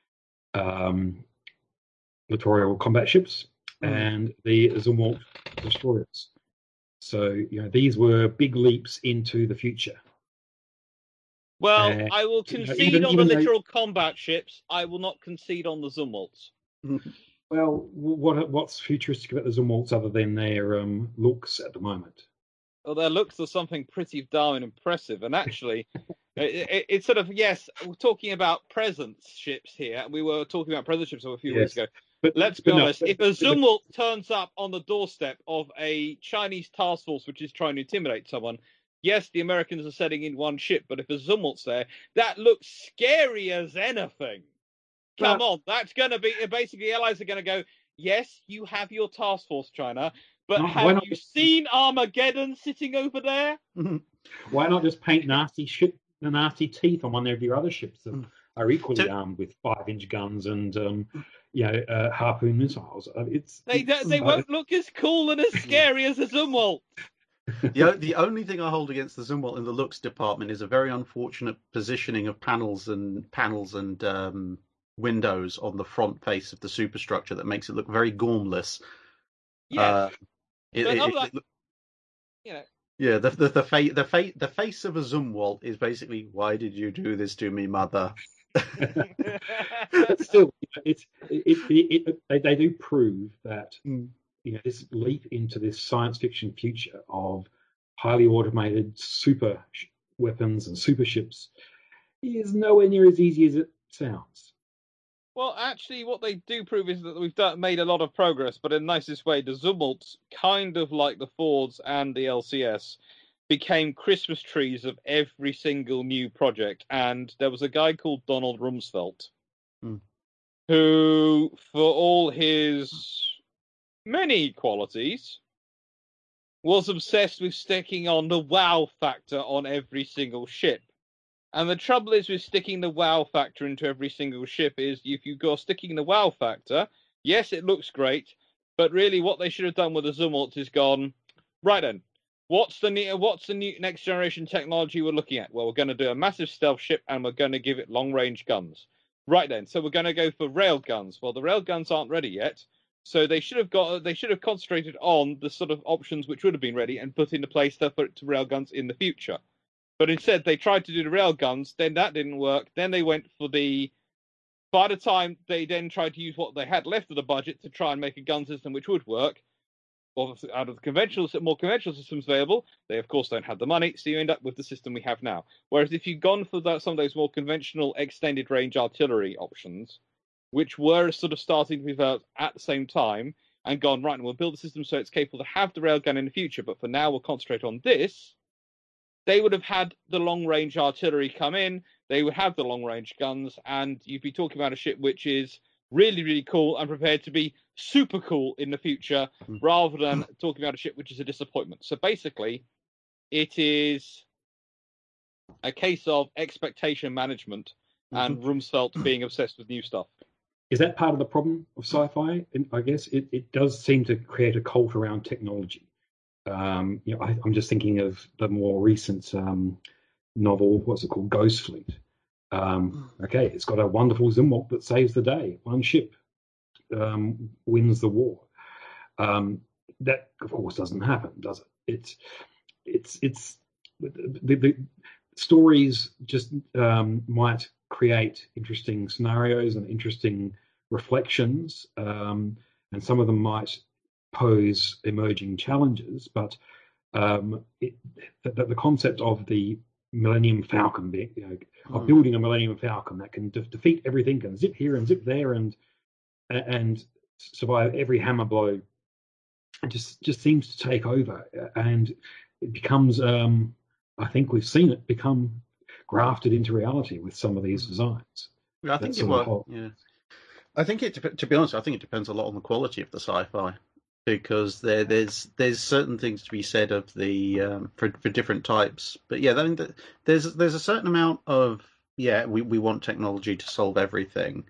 littoral combat ships and the Zumwalt destroyers. So these were big leaps into the future. Well, I will concede on the littoral combat ships. I will not concede on the Zumwalts. Well, what's futuristic about the Zumwalts other than their looks at the moment? Well, their looks are something pretty darn impressive. And actually, it's sort of, yes, we're talking about presence ships here. We were talking about presence ships a few weeks ago. But let's be honest, if a Zumwalt turns up on the doorstep of a Chinese task force which is trying to intimidate someone, yes, the Americans are setting in one ship, but if a Zumwalt's there, that looks scary as anything. Come on, that's going to be... Basically, allies are going to go, yes, you have your task force, China, but have you seen Armageddon sitting over there? Why not just paint nasty teeth on one of your other ships that are equally armed with 5-inch guns and harpoon missiles? They won't look as cool and as scary as a Zumwalt. The only thing I hold against the Zumwalt in the looks department is a very unfortunate positioning of panels and windows on the front face of the superstructure that makes it look very gormless. Yes. The face of a Zumwalt is basically, why did you do this to me, mother? But still, they do prove that this leap into this science fiction future of highly automated super weapons and super ships is nowhere near as easy as it sounds. Well, actually, what they do prove is that we've made a lot of progress, but in the nicest way, the Zumwalts, kind of like the Fords and the LCS, became Christmas trees of every single new project. And there was a guy called Donald Rumsfeld, who, for all his many qualities, was obsessed with sticking on the wow factor on every single ship. And the trouble is with sticking the wow factor into every single ship is if you go sticking the wow factor, yes, it looks great, but really what they should have done with the Zumwalts is gone, right then, what's the new next generation technology we're looking at? Well, we're going to do a massive stealth ship and we're going to give it long range guns. Right then, so we're going to go for rail guns. Well, the rail guns aren't ready yet. So they should have concentrated on the sort of options which would have been ready and put into place to rail guns in the future. But instead, they tried to do the rail guns, then that didn't work. Then they went for by the time they then tried to use what they had left of the budget to try and make a gun system which would work, obviously out of the more conventional systems available, they of course don't have the money, so you end up with the system we have now. Whereas if you'd gone for some of those more conventional extended range artillery options, which were sort of starting to be developed at the same time, and gone, right, and we'll build a system so it's capable to have the railgun in the future, but for now we'll concentrate on this, they would have had the long-range artillery come in, they would have the long-range guns, and you'd be talking about a ship which is really, really cool and prepared to be super cool in the future, rather than talking about a ship which is a disappointment. So basically, it is a case of expectation management and Rumsfeld being obsessed with new stuff. Is that part of the problem of sci-fi? And I guess it does seem to create a cult around technology. I'm just thinking of the more recent novel, what's it called, Ghost Fleet. Okay, it's got a wonderful Zimwalk that saves the day. One ship wins the war. That, of course, doesn't happen, does it? It's the stories just might create interesting scenarios and interesting reflections, and some of them might pose emerging challenges, but the concept of the Millennium Falcon, of building a Millennium Falcon that can defeat everything, can zip here and zip there and survive every hammer blow, it just seems to take over, and it becomes, I think we've seen it become grafted into reality with some of these designs. I think it will. Yeah, I think to be honest, I think it depends a lot on the quality of the sci-fi, because there's certain things to be said of the for different types. But yeah, there's a certain amount of we want technology to solve everything,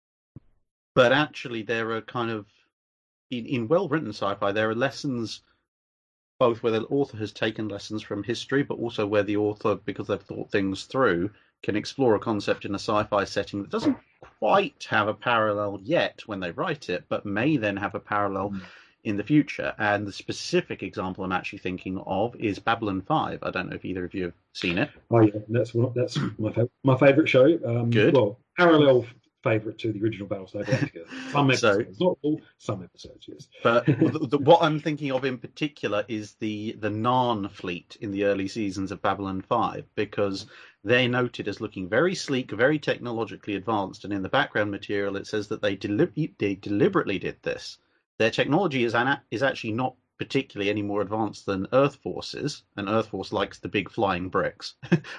but actually there are kind of in well-written sci-fi there are lessons, both where the author has taken lessons from history, but also where the author, because they've thought things through, can explore a concept in a sci-fi setting that doesn't quite have a parallel yet when they write it, but may then have a parallel in the future. And the specific example I'm actually thinking of is Babylon 5. I don't know if either of you have seen it. Oh yeah, that's my favourite show. Good. Well, parallel favourite to the original Battlestar Galactica. Some episodes, not all, some episodes, yes. But what I'm thinking of in particular is the Narn fleet in the early seasons of Babylon 5, because they're noted as looking very sleek, very technologically advanced, and in the background material it says that they deliberately did this. Their technology is actually not particularly any more advanced than Earth Force's, and Earth Force likes the big flying bricks.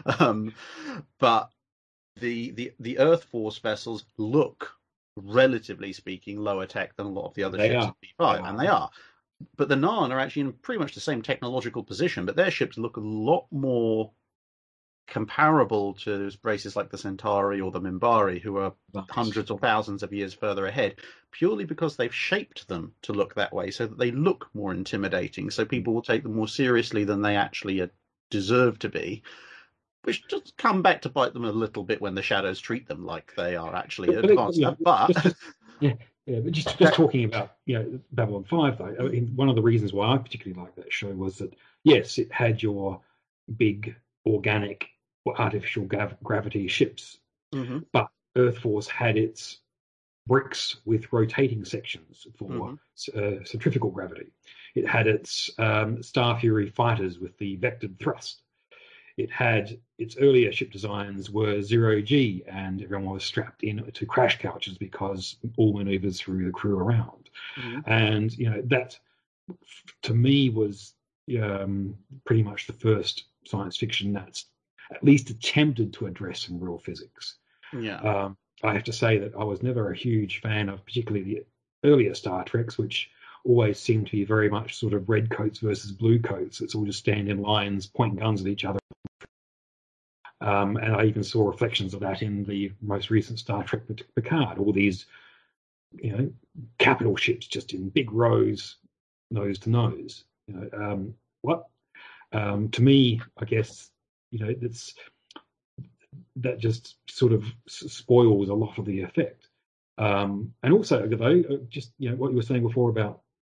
But the Earth Force vessels look, relatively speaking, lower tech than a lot of the other ships of B5, and they are. But the Narn are actually in pretty much the same technological position, but their ships look a lot more comparable to races like the Centauri or the Minbari, who are hundreds or thousands of years further ahead, purely because they've shaped them to look that way, so that they look more intimidating, so people will take them more seriously than they actually deserve to be, which does come back to bite them a little bit when the Shadows treat them like they are actually advanced. But just talking about Babylon 5, though, I mean, one of the reasons why I particularly like that show was that, yes, it had your big organic or artificial gravity ships, but Earth Force had its bricks with rotating sections for centrifugal gravity. It had its Star Fury fighters with the vectored thrust. It had its earlier ship designs were zero-G, and everyone was strapped in to crash couches because all maneuvers threw the crew around. And that, to me, was pretty much the first science fiction that's at least attempted to address some real physics. I have to say that I was never a huge fan of particularly the earlier Star Treks, which always seemed to be very much sort of red coats versus blue coats. It's all just stand in lines, point guns at each other. And I even saw reflections of that in the most recent Star Trek Picard. All these, capital ships just in big rows, nose to nose. To me, I guess, that just sort of spoils a lot of the effect. And also, though, just what you were saying before about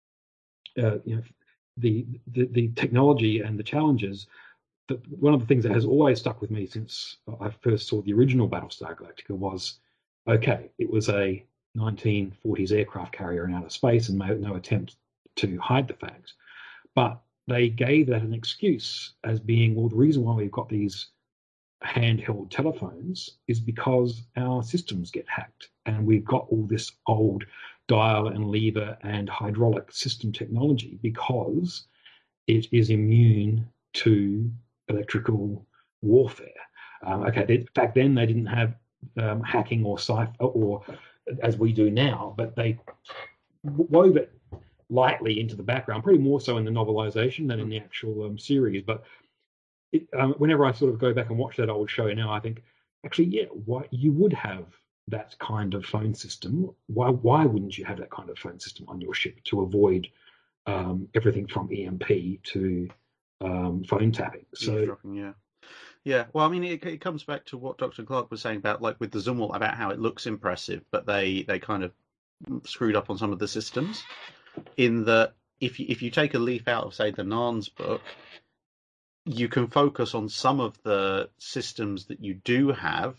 the technology and the challenges. One of the things that has always stuck with me since I first saw the original Battlestar Galactica was, okay, it was a 1940s aircraft carrier in outer space and made no attempt to hide the fact. But they gave that an excuse as being, well, the reason why we've got these handheld telephones is because our systems get hacked, and we've got all this old dial and lever and hydraulic system technology because it is immune to electrical warfare. Back then they didn't have hacking or as we do now, but they wove it lightly into the background, pretty more so in the novelization than in the actual series. But whenever I sort of go back and watch that old show now, I think, actually, why you would have that kind of phone system. Why wouldn't you have that kind of phone system on your ship to avoid everything from EMP to phone tapping? So Yeah, well, I mean, it comes back to what Dr. Clark was saying about, like, with the Zumwalt, about how it looks impressive, but they kind of screwed up on some of the systems. In that, if you take a leaf out of, say, the Narns book, you can focus on some of the systems that you do have,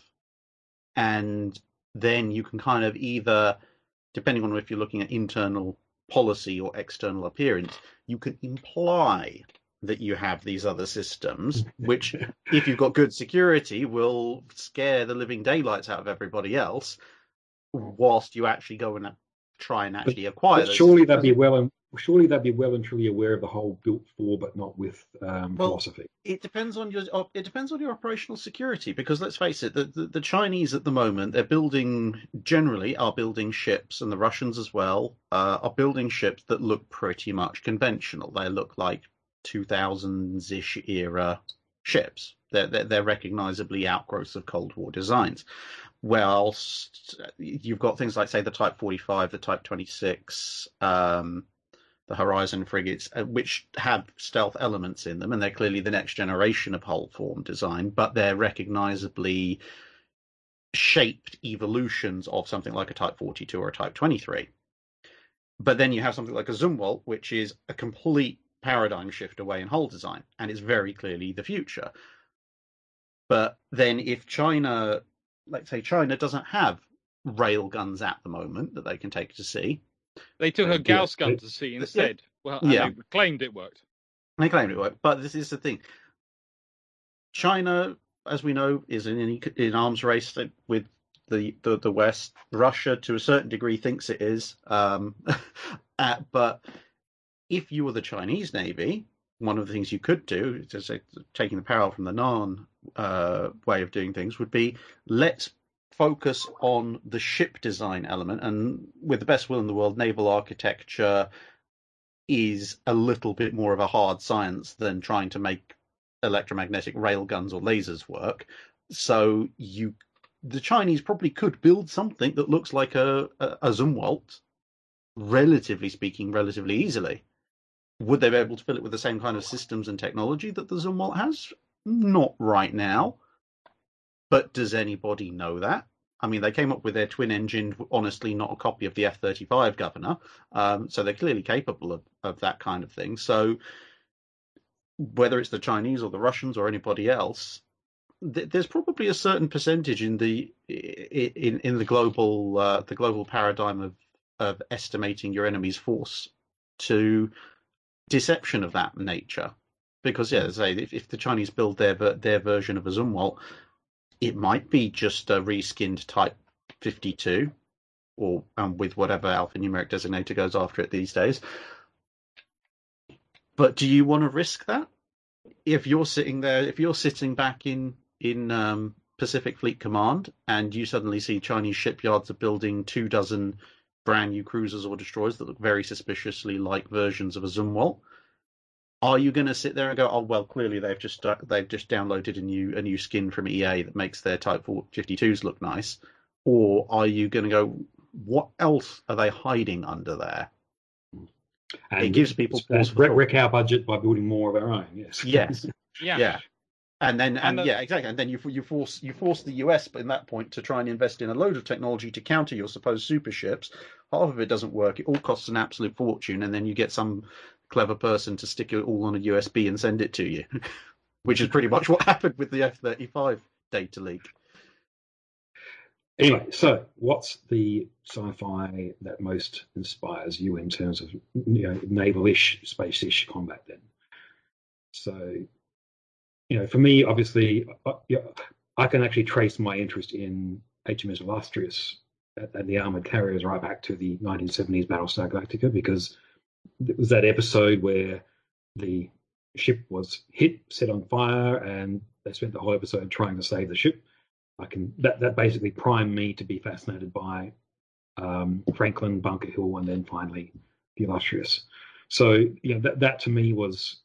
and then you can kind of either, depending on if you're looking at internal policy or external appearance, you can imply that you have these other systems, which, if you've got good security, will scare the living daylights out of everybody else, whilst you actually go and try and actually acquire those. Surely they'd be well and truly aware of the whole built for, but not with philosophy. It depends on your operational security, because let's face it, the Chinese at the moment, are building ships, and the Russians as well are building ships that look pretty much conventional. They look like 2000s-ish era ships. They're recognizably outgrowths of Cold War designs. Whilst you've got things like, say, the Type 45, the Type 26, the Horizon frigates, which have stealth elements in them, and they're clearly the next generation of hull form design, but they're recognizably shaped evolutions of something like a Type 42 or a Type 23. But then you have something like a Zumwalt, which is a complete paradigm shift away in hull design, and it's very clearly the future. But then if China, let's say China doesn't have rail guns at the moment that they can take to sea. They took a Gauss gun to sea instead. Well, they claimed it worked. They claimed it worked, but this is the thing. China, as we know, is in arms race with the West. Russia, to a certain degree, thinks it is. But if you were the Chinese Navy, one of the things you could do, taking the parallel from the Narn way of doing things, would be, let's focus on the ship design element. And with the best will in the world, naval architecture is a little bit more of a hard science than trying to make electromagnetic railguns or lasers work. So the Chinese probably could build something that looks like a Zumwalt, relatively speaking, relatively easily. Would they be able to fill it with the same kind of systems and technology that the Zumwalt has? Not right now. But does anybody know that? I mean, they came up with their twin engine, honestly, not a copy of the F-35 Governor. So they're clearly capable of that kind of thing. So whether it's the Chinese or the Russians or anybody else, there's probably a certain percentage in the global paradigm of estimating your enemy's force to deception of that nature. Because, if the Chinese build their version of a Zumwalt, it might be just a reskinned Type 52, or with whatever alphanumeric designator goes after it these days. But do you want to risk that? If you're sitting back in Pacific Fleet Command, and you suddenly see Chinese shipyards are building 24 brand new cruisers or destroyers that look very suspiciously like versions of a Zumwalt, are you going to sit there and go, oh well, clearly they've just downloaded a new skin from EA that makes their Type 52s look nice, or are you going to go, what else are they hiding under there? And it gives people wreck our budget by building more of our own. Yes. Yeah. And then exactly. And then you force the US in that point to try and invest in a load of technology to counter your supposed super ships. Half of it doesn't work. It all costs an absolute fortune, and then you get some clever person to stick it all on a USB and send it to you, which is pretty much what happened with the F-35 data leak. Anyway, so what's the sci-fi that most inspires you in terms of naval-ish, space-ish combat then? So, for me, obviously, I can actually trace my interest in HMS Illustrious and the armoured carriers right back to the 1970s Battlestar Galactica, because it was that episode where the ship was set on fire, and they spent the whole episode trying to save the ship. That basically primed me to be fascinated by Franklin, Bunker Hill, and then finally the Illustrious. So that to me was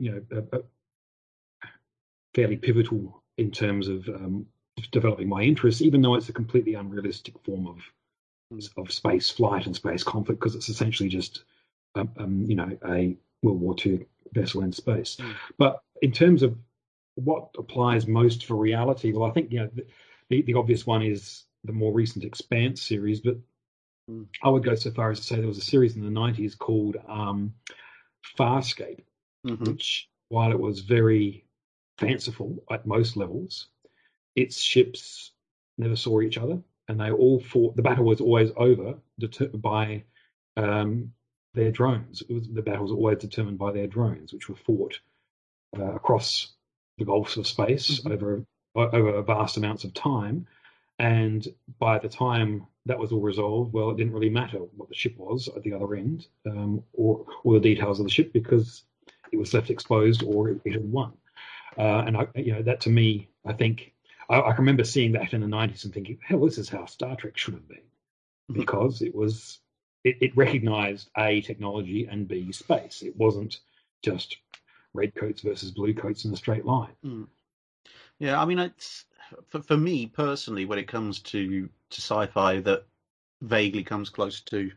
fairly pivotal in terms of developing my interest, even though it's a completely unrealistic form of space flight and space conflict, because it's essentially just a World War II vessel in space. But in terms of what applies most for reality? Well, I think the obvious one is the more recent Expanse series, but I would go so far as to say there was a series in the 90s called Farscape, which, while it was very fanciful at most levels, its ships never saw each other, and they all fought. The battle was always over by their drones. The battle was always determined by their drones, which were fought across the gulfs of space over vast amounts of time. And by the time that was all resolved, well, it didn't really matter what the ship was at the other end, or the details of the ship, because it was left exposed or it had won. And that, to me, I think I can remember seeing that in the 90s and thinking, hell, this is how Star Trek should have been, because it recognized A, technology, and B, space. It wasn't just red coats versus blue coats in a straight line. Yeah, I mean, it's for me personally, when it comes to sci-fi that vaguely comes close to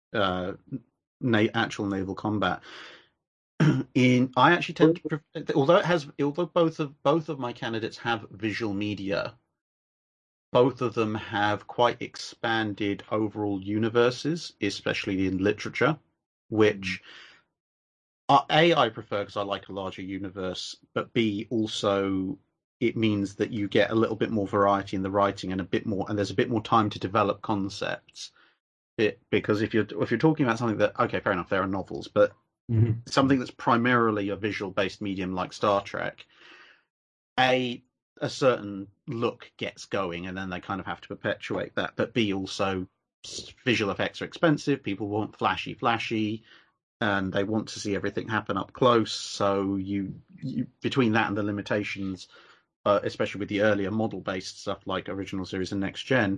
actual naval combat. I actually tend to, although both of my candidates have visual media, both of them have quite expanded overall universes, especially in literature, which A, I prefer because I like a larger universe, but B, also it means that you get a little bit more variety in the writing and there's a bit more time to develop concepts. Because if you're talking about something that, okay, fair enough, there are novels, but something that's primarily a visual-based medium like Star Trek, A certain look gets going, and then they kind of have to perpetuate that. But B, also, visual effects are expensive. People want flashy, and they want to see everything happen up close. So you between that and the limitations, especially with the earlier model-based stuff like Original Series and Next Gen,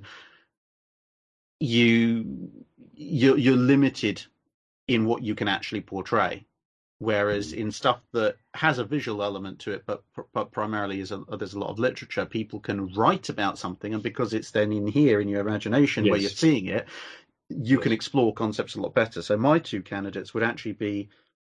you're limited in what you can actually portray, whereas in stuff that has a visual element to it, but primarily there's a lot of literature, people can write about something, and because it's then in here in your imagination where you're seeing it, you can explore concepts a lot better. So my two candidates would actually be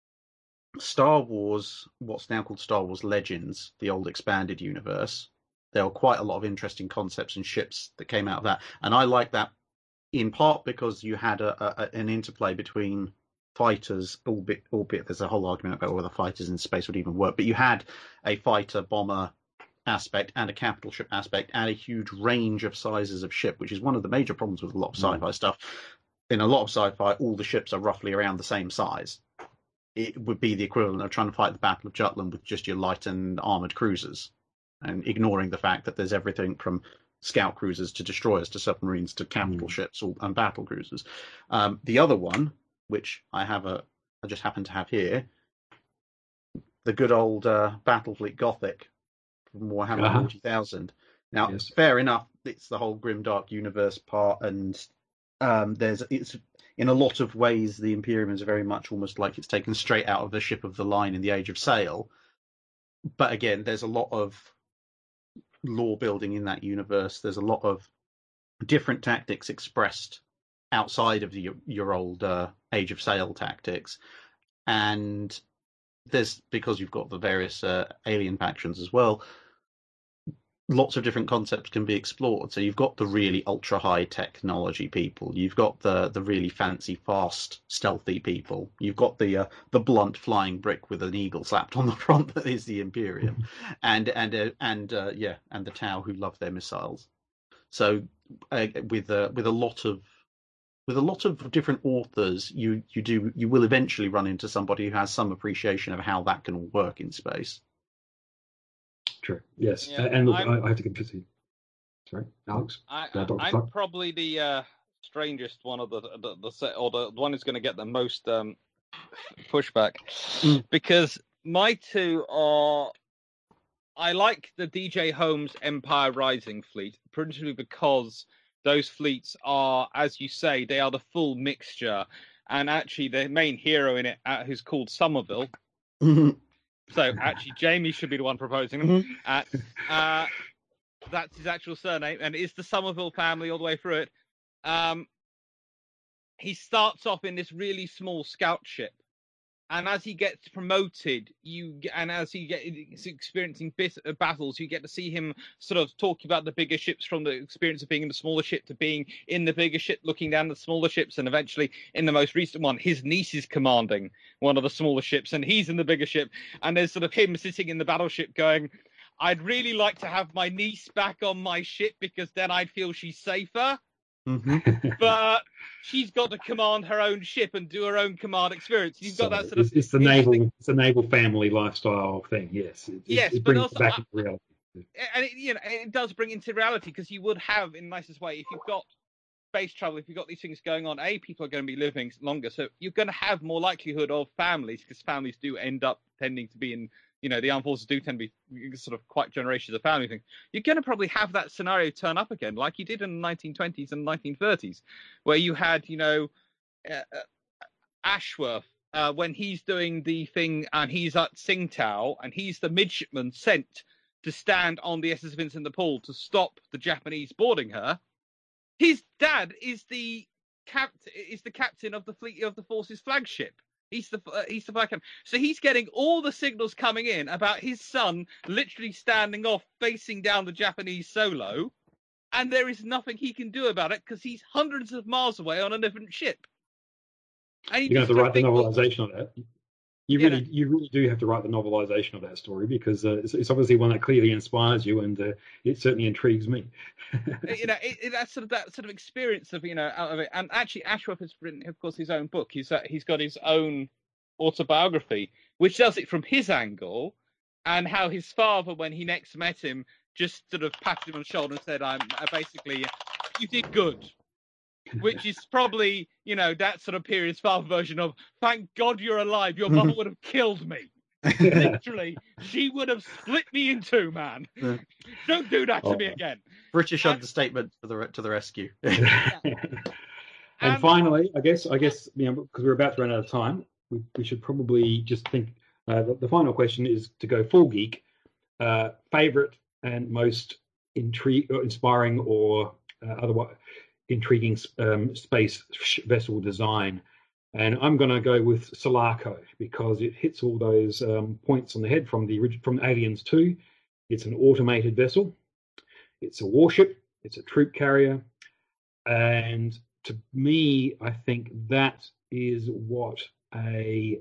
Star Wars, what's now called Star Wars Legends, the old expanded universe. There were quite a lot of interesting concepts and ships that came out of that, and I like that in part because you had an interplay between fighters, albeit there's a whole argument about whether fighters in space would even work, but you had a fighter bomber aspect and a capital ship aspect and a huge range of sizes of ship, which is one of the major problems with a lot of sci-fi stuff. In a lot of sci-fi, all the ships are roughly around the same size. It would be the equivalent of trying to fight the Battle of Jutland with just your light and armored cruisers, and ignoring the fact that there's everything from scout cruisers to destroyers to submarines to capital ships and battle cruisers. The other one, which I just happen to have here, the good old Battlefleet Gothic from Warhammer 40,000. Now, fair enough, it's the whole grimdark universe part, and it's in a lot of ways the Imperium is very much almost like it's taken straight out of the Ship of the Line in the Age of Sail. But again, there's a lot of lore building in that universe. There's a lot of different tactics expressed outside of your old Age of Sail tactics, and there's, because you've got the various alien factions as well, lots of different concepts can be explored. So you've got the really ultra high technology people, you've got the really fancy, fast, stealthy people, you've got the blunt flying brick with an eagle slapped on the front that is the Imperium, and the Tau who love their missiles. So with a lot of different authors, you will eventually run into somebody who has some appreciation of how that can all work in space. True. Yes. Yeah, and look, I have to concede. Sorry, Alex. I'm probably the strangest one of the set, or the one who's going to get the most pushback, because my two are. I like the DJ Holmes Empire Rising fleet, principally because those fleets are, as you say, they are the full mixture, and actually the main hero in it, who's called Somerville. So actually, Jamie should be the one proposing them. That's his actual surname, and it's the Somerville family all the way through it. He starts off in this really small scout ship, And as he gets promoted, and as he gets experiencing battles, you get to see him sort of talking about the bigger ships, from the experience of being in the smaller ship to being in the bigger ship, looking down the smaller ships, and eventually in the most recent one, his niece is commanding one of the smaller ships, and he's in the bigger ship, and there's sort of him sitting in the battleship going, "I'd really like to have my niece back on my ship because then I'd feel she's safer." Mm-hmm. But she's got to command her own ship and do her own command experience. You've got that sort of it's the naval family lifestyle thing. Yes, it but brings also, it back into reality. And it does bring into reality, because you would have, in the nicest way, if you've got space travel, if you've got these things going on, people are going to be living longer, so you're going to have more likelihood of families, because families do end up tending to be in. The armed forces do tend to be sort of quite generations of family things. You're going to probably have that scenario turn up again, like you did in the 1920s and 1930s, where you had, Ashworth, when he's doing the thing and he's at Tsingtao, and he's the midshipman sent to stand on the SS Vincent de Paul to stop the Japanese boarding her. His dad is the captain of the fleet of the force's flagship. He's the flag captain. So he's getting all the signals coming in about his son literally standing off, facing down the Japanese Solo, and there is nothing he can do about it because he's hundreds of miles away on a different ship. And you're going to have to write the novelization of that. You really do have to write the novelization of that story, because it's obviously one that clearly inspires you, and it certainly intrigues me. That sort of experience of out of it. And actually, Ashworth has written, of course, his own book. He's got his own autobiography, which does it from his angle, and how his father, when he next met him, just sort of patted him on the shoulder and said, "I'm basically, you did good." Which is probably, that sort of period's father version of, "Thank God you're alive. Your mother would have killed me." Literally, she would have split me in two, man. Don't do that to me again. British understatement to the rescue. And finally, I guess, because we're about to run out of time, we should probably just think. The final question is to go full geek. Favorite and most inspiring or otherwise intriguing space vessel design, and I'm going to go with Sulaco, because it hits all those points on the head from Aliens 2. It's an automated vessel, it's a warship, it's a troop carrier, and to me, I think that is what a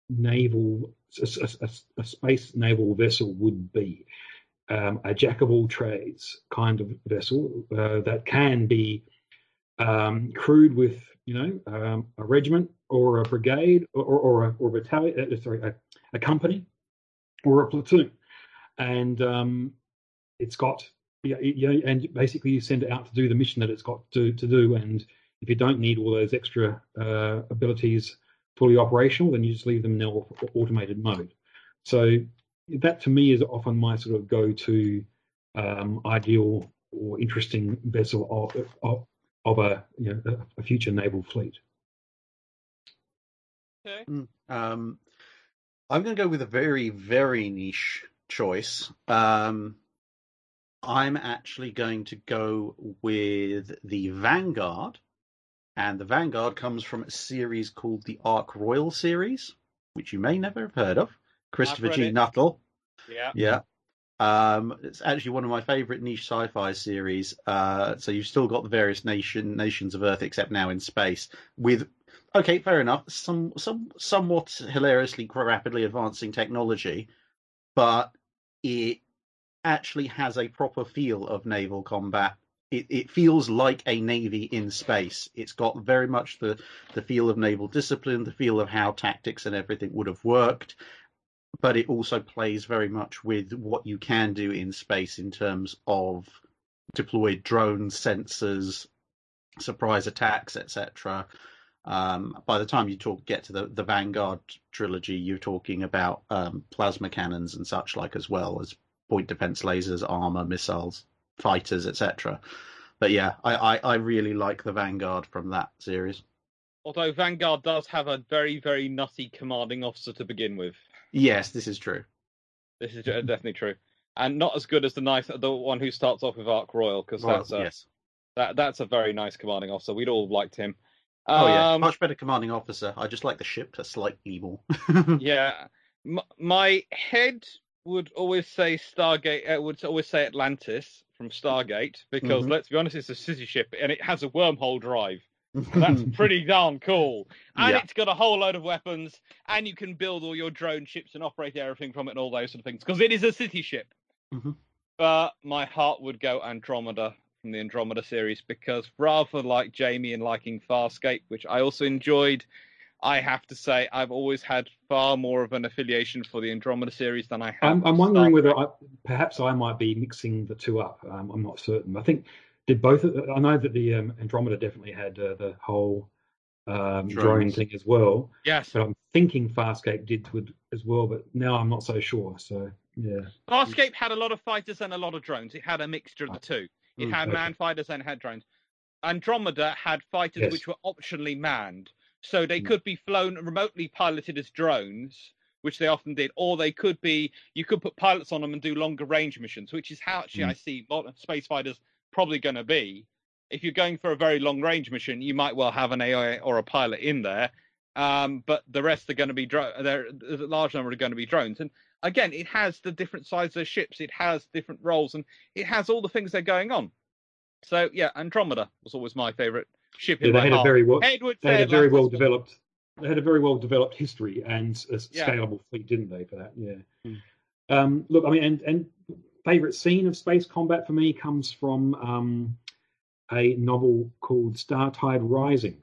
space naval vessel would be. A jack of all trades kind of vessel that can be crewed with, a regiment or a brigade or a battalion, a company or a platoon, and it's got, and basically you send it out to do the mission that it's got to do. And if you don't need all those extra abilities fully operational, then you just leave them in automated mode. So that to me is often my sort of go-to ideal or interesting vessel of a future naval fleet. Okay. I'm going to go with a very, very niche choice. I'm actually going to go with the Vanguard, and the Vanguard comes from a series called the Ark Royal series, which you may never have heard of. Christopher G. Nuttall. Yeah. It's actually one of my favorite niche sci-fi series. So you've still got the various nations of Earth, except now in space, with, okay, fair enough, somewhat hilariously rapidly advancing technology, but it actually has a proper feel of naval combat. It feels like a navy in space. It's got very much the feel of naval discipline, the feel of how tactics and everything would have worked. But it also plays very much with what you can do in space in terms of deployed drones, sensors, surprise attacks, etc. By the time you get to the Vanguard trilogy, you're talking about plasma cannons and such like, as well as point defense lasers, armor, missiles, fighters, etc. But yeah, I really like the Vanguard from that series. Although Vanguard does have a very, very nutty commanding officer to begin with. Yes, this is true. This is definitely true, and not as good as the one who starts off with Ark Royal, because that's a very nice commanding officer. We'd all liked him. Oh yeah, much better commanding officer. I just like the ship slightly more. Yeah, my head would always say Stargate. Would always say Atlantis from Stargate because let's be honest, it's a city ship and it has a wormhole drive. That's pretty darn cool, and Yeah. it's got a whole load of weapons, and you can build all your drone ships and operate everything from it and all those sort of things because it is a city ship. But my heart would go Andromeda from the Andromeda series because rather like Jamie and liking Farscape, which I also enjoyed, I have to say I've always had far more of an affiliation for the Andromeda series than I have. I'm wondering whether perhaps I might be mixing the two up. I'm not certain. I think did both. I know that the Andromeda definitely had the whole drone thing as well. Yes, but I'm thinking Farscape did as well. But now I'm not so sure. So yeah, Farscape had a lot of fighters and a lot of drones. It had a mixture of the two. It had manned fighters and it had drones. Andromeda had fighters which were optionally manned. So they could be flown remotely piloted as drones, which they often did, or they could be, you could put pilots on them and do longer range missions, which is how actually I see modern space fighters probably going to be. If you're going for a very long range mission, you might well have an AI or a pilot in there, but the rest are going to be a large number are going to be drones. And again, it has the different sizes of ships, it has different roles, and it has all the things that are going on. So yeah, Andromeda was always my favourite ship in my heart. They had a very well developed. They had a very well developed history and a scalable fleet, didn't they? For that, yeah. Look, I mean, and favourite scene of space combat for me comes from a novel called Startide Rising,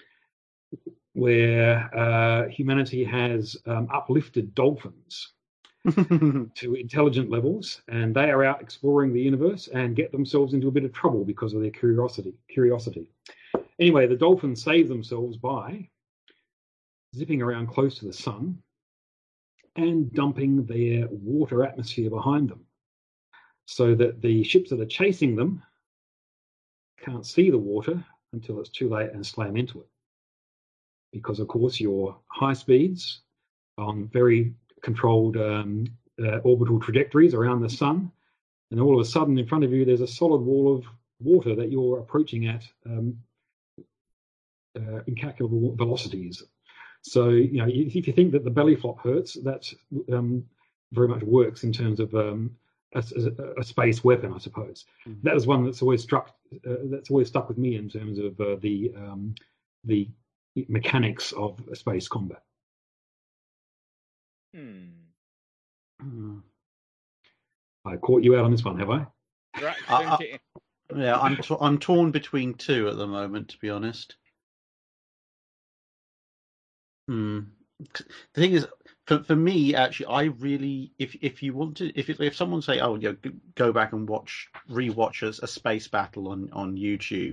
where humanity has uplifted dolphins to intelligent levels, and they are out exploring the universe and get themselves into a bit of trouble because of their curiosity. Anyway, the dolphins save themselves by zipping around close to the sun and dumping their water atmosphere behind them so that the ships that are chasing them can't see the water until it's too late and slam into it. Because, of course, your high speeds on very controlled orbital trajectories around the sun, and all of a sudden in front of you there's a solid wall of water that you're approaching at incalculable velocities. So, if you think that the belly flop hurts, that very much works in terms of a space weapon, I suppose. That is one that's always stuck with me in terms of the mechanics of space combat. I caught you out on this one, have I? Right. Yeah, I'm torn between two at the moment, to be honest. The thing is, for me, actually, I really, if you want to, if someone say, oh, go back and rewatch a space battle on YouTube,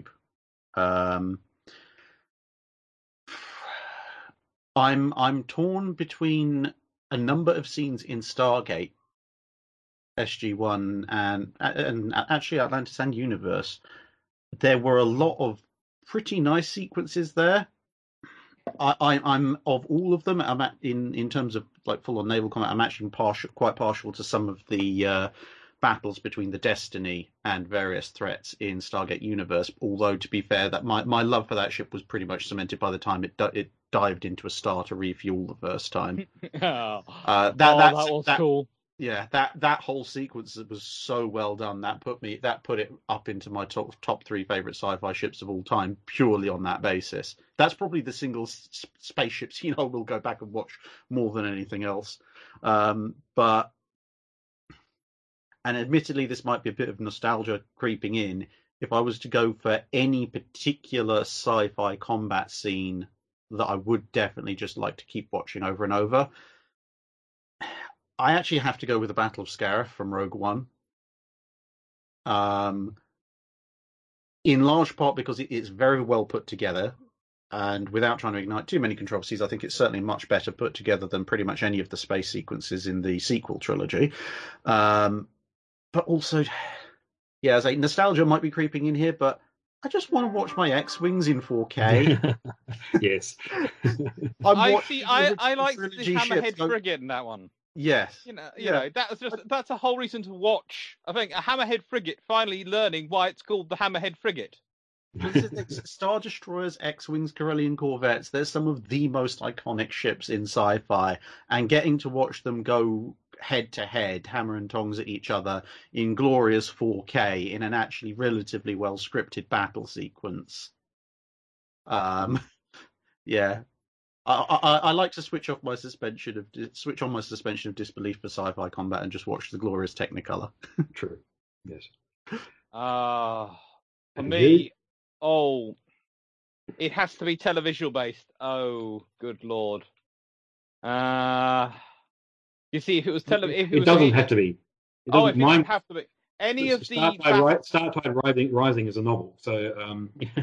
I'm torn between a number of scenes in Stargate, SG-1, and actually Atlantis and Universe. There were a lot of pretty nice sequences there. I'm of all of them. I'm in terms of like full-on naval combat. I'm actually quite partial to some of the battles between the Destiny and various threats in Stargate Universe. Although, to be fair, that my love for that ship was pretty much cemented by the time it dived into a star to refuel the first time. that was cool. Yeah, that whole sequence was so well done. That put it up into my top three favorite sci-fi ships of all time, purely on that basis. That's probably the single spaceship scene I will go back and watch more than anything else. But admittedly, this might be a bit of nostalgia creeping in. If I was to go for any particular sci-fi combat scene that I would definitely just like to keep watching over and over, I actually have to go with the Battle of Scarif from Rogue One. In large part because it's very well put together, and without trying to ignite too many controversies, I think it's certainly much better put together than pretty much any of the space sequences in the sequel trilogy. But also, as a nostalgia might be creeping in here, but I just want to watch my X-Wings in 4K. Yes. I like the Hammerhead frigate in that one. Yes. You know, that's a whole reason to watch. I think a Hammerhead frigate finally learning why it's called the Hammerhead frigate. Star Destroyers, X-Wings, Corellian Corvettes, they're some of the most iconic ships in sci-fi, and getting to watch them go head-to-head, hammer and tongs at each other in glorious 4K in an actually relatively well-scripted battle sequence. Yeah. I like to switch on my suspension of disbelief for sci-fi combat and just watch the glorious Technicolor. True. Yes. For And me, it has to be televisual based. Oh, good lord. You see, if it was it doesn't have to be. It doesn't. It doesn't have to be. Any of Startide Rising is a novel, so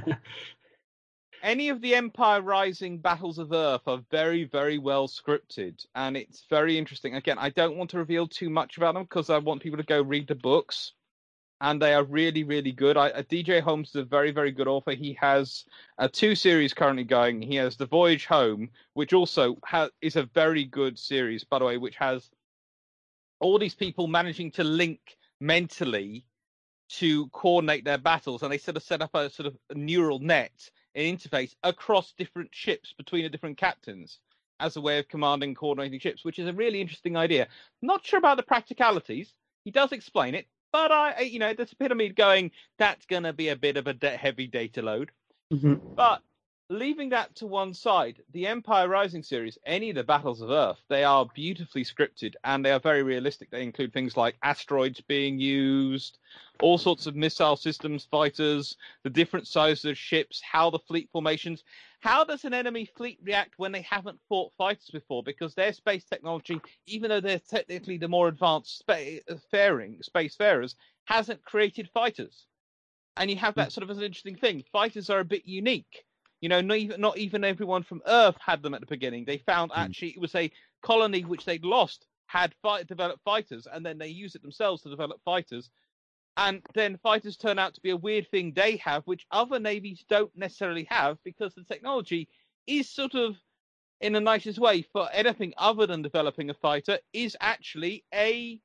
any of the Empire Rising battles of Earth are very, very well scripted, and it's very interesting. Again, I don't want to reveal too much about them because I want people to go read the books, and they are really, really good. DJ Holmes is a very, very good author. He has 2 series currently going. He has The Voyage Home, which also is a very good series, by the way, which has all these people managing to link mentally to coordinate their battles, and they sort of set up a sort of neural net, an interface across different ships between the different captains as a way of commanding and coordinating ships, which is a really interesting idea. Not sure about the practicalities. He does explain it, but there's a bit of me going, that's going to be a bit of a heavy data load. Mm-hmm. But leaving that to one side, the Empire Rising series, any of the battles of Earth, they are beautifully scripted and they are very realistic. They include things like asteroids being used, all sorts of missile systems, fighters, the different sizes of ships, how the fleet formations. How does an enemy fleet react when they haven't fought fighters before? Because their space technology, even though they're technically the more advanced spacefarers, hasn't created fighters. And you have that sort of as an interesting thing. Fighters are a bit unique. Not even everyone from Earth had them at the beginning. They found actually it was a colony which they'd lost had developed fighters, and then they used it themselves to develop fighters. And then fighters turn out to be a weird thing they have, which other navies don't necessarily have, because the technology is sort of, in the nicest way, for anything other than developing a fighter, is actually a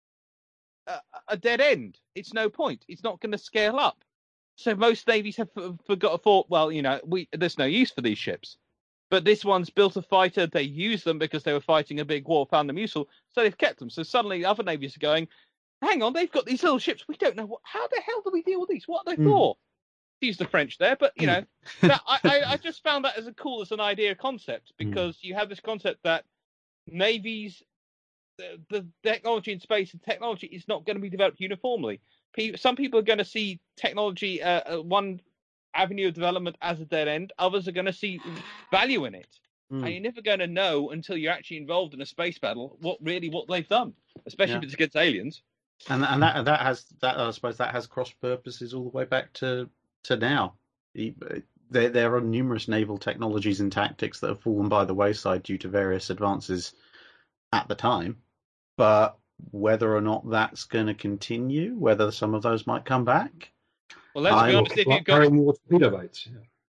dead end. It's no point. It's not going to scale up. So most navies have thought, well, there's no use for these ships. But this one's built a fighter. They use them because they were fighting a big war, found them useful, so they've kept them. So suddenly other navies are going, hang on, they've got these little ships. We don't know how the hell do we deal with these? What are they for? Use the French there, but I just found that as cool as an idea concept, because you have this concept that navies, the technology in space and technology is not going to be developed uniformly. Some people are going to see technology, one avenue of development, as a dead end. Others are going to see value in it. And you're never going to know until you're actually involved in a space battle what they've done, especially if it's against aliens. And I suppose that has cross purposes all the way back to now. There are numerous naval technologies and tactics that have fallen by the wayside due to various advances at the time, but whether or not that's going to continue, whether some of those might come back. Well, let's be honest. If you've got more torpedo boats,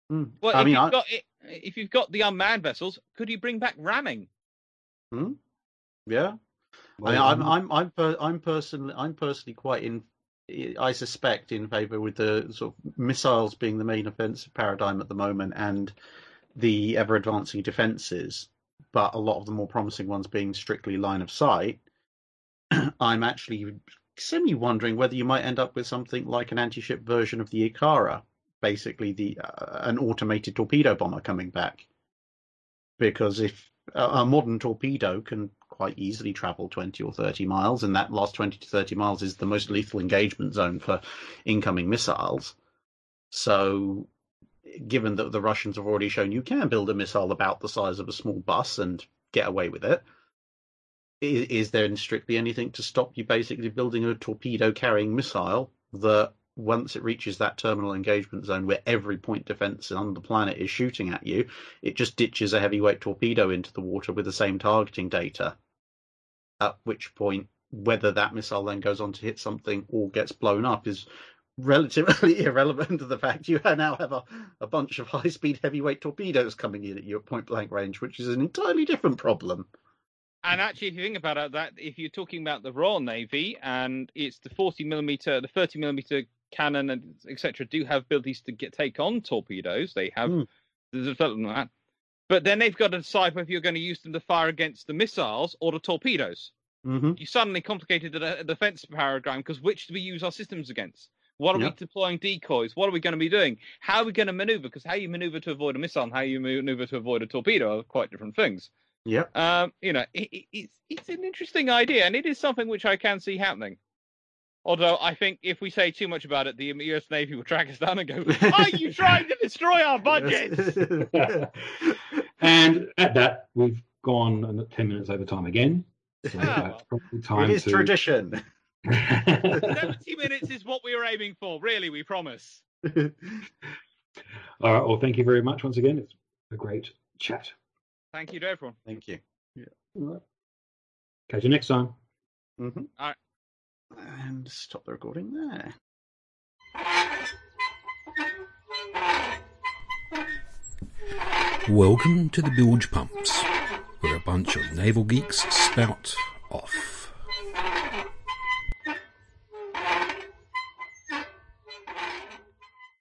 if you've got the unmanned vessels, could you bring back ramming? Yeah. I'm personally quite I suspect in favour with the sort of missiles being the main offensive paradigm at the moment, and the ever advancing defences, but a lot of the more promising ones being strictly line of sight. I'm actually semi-wondering whether you might end up with something like an anti-ship version of the Ikara, basically an automated torpedo bomber coming back. Because if a modern torpedo can quite easily travel 20 or 30 miles, and that last 20 to 30 miles is the most lethal engagement zone for incoming missiles. So, given that the Russians have already shown you can build a missile about the size of a small bus and get away with it, is there strictly anything to stop you basically building a torpedo-carrying missile that, once it reaches that terminal engagement zone where every point defense on the planet is shooting at you, it just ditches a heavyweight torpedo into the water with the same targeting data? At which point, whether that missile then goes on to hit something or gets blown up is relatively irrelevant to the fact you now have a bunch of high-speed heavyweight torpedoes coming in at you at point-blank range, which is an entirely different problem. And actually, if you think about it, that if you're talking about the Royal Navy and it's the 30mm cannon and etc. do have abilities to take on torpedoes. They have the development of that. But then they've got to decide whether you're going to use them to fire against the missiles or the torpedoes. Mm-hmm. You suddenly complicated the defense paradigm, because which do we use our systems against? What are we deploying decoys? What are we going to be doing? How are we going to maneuver? Because how you maneuver to avoid a missile and how you maneuver to avoid a torpedo are quite different things. Yep. It's an interesting idea, and it is something which I can see happening. Although I think if we say too much about it, the US Navy will track us down and go, "Are you trying to destroy our budgets?" And at that, we've gone 10 minutes over time again. So that's probably time it is tradition. 70 minutes is what we were aiming for. Really, we promise. All right. Well, thank you very much once again. It's a great chat. Thank you to everyone. Thank you. Yeah. All right. Catch you next time. Mm-hmm. All right. And stop the recording there. Welcome to the Bilge Pumps, where a bunch of naval geeks spout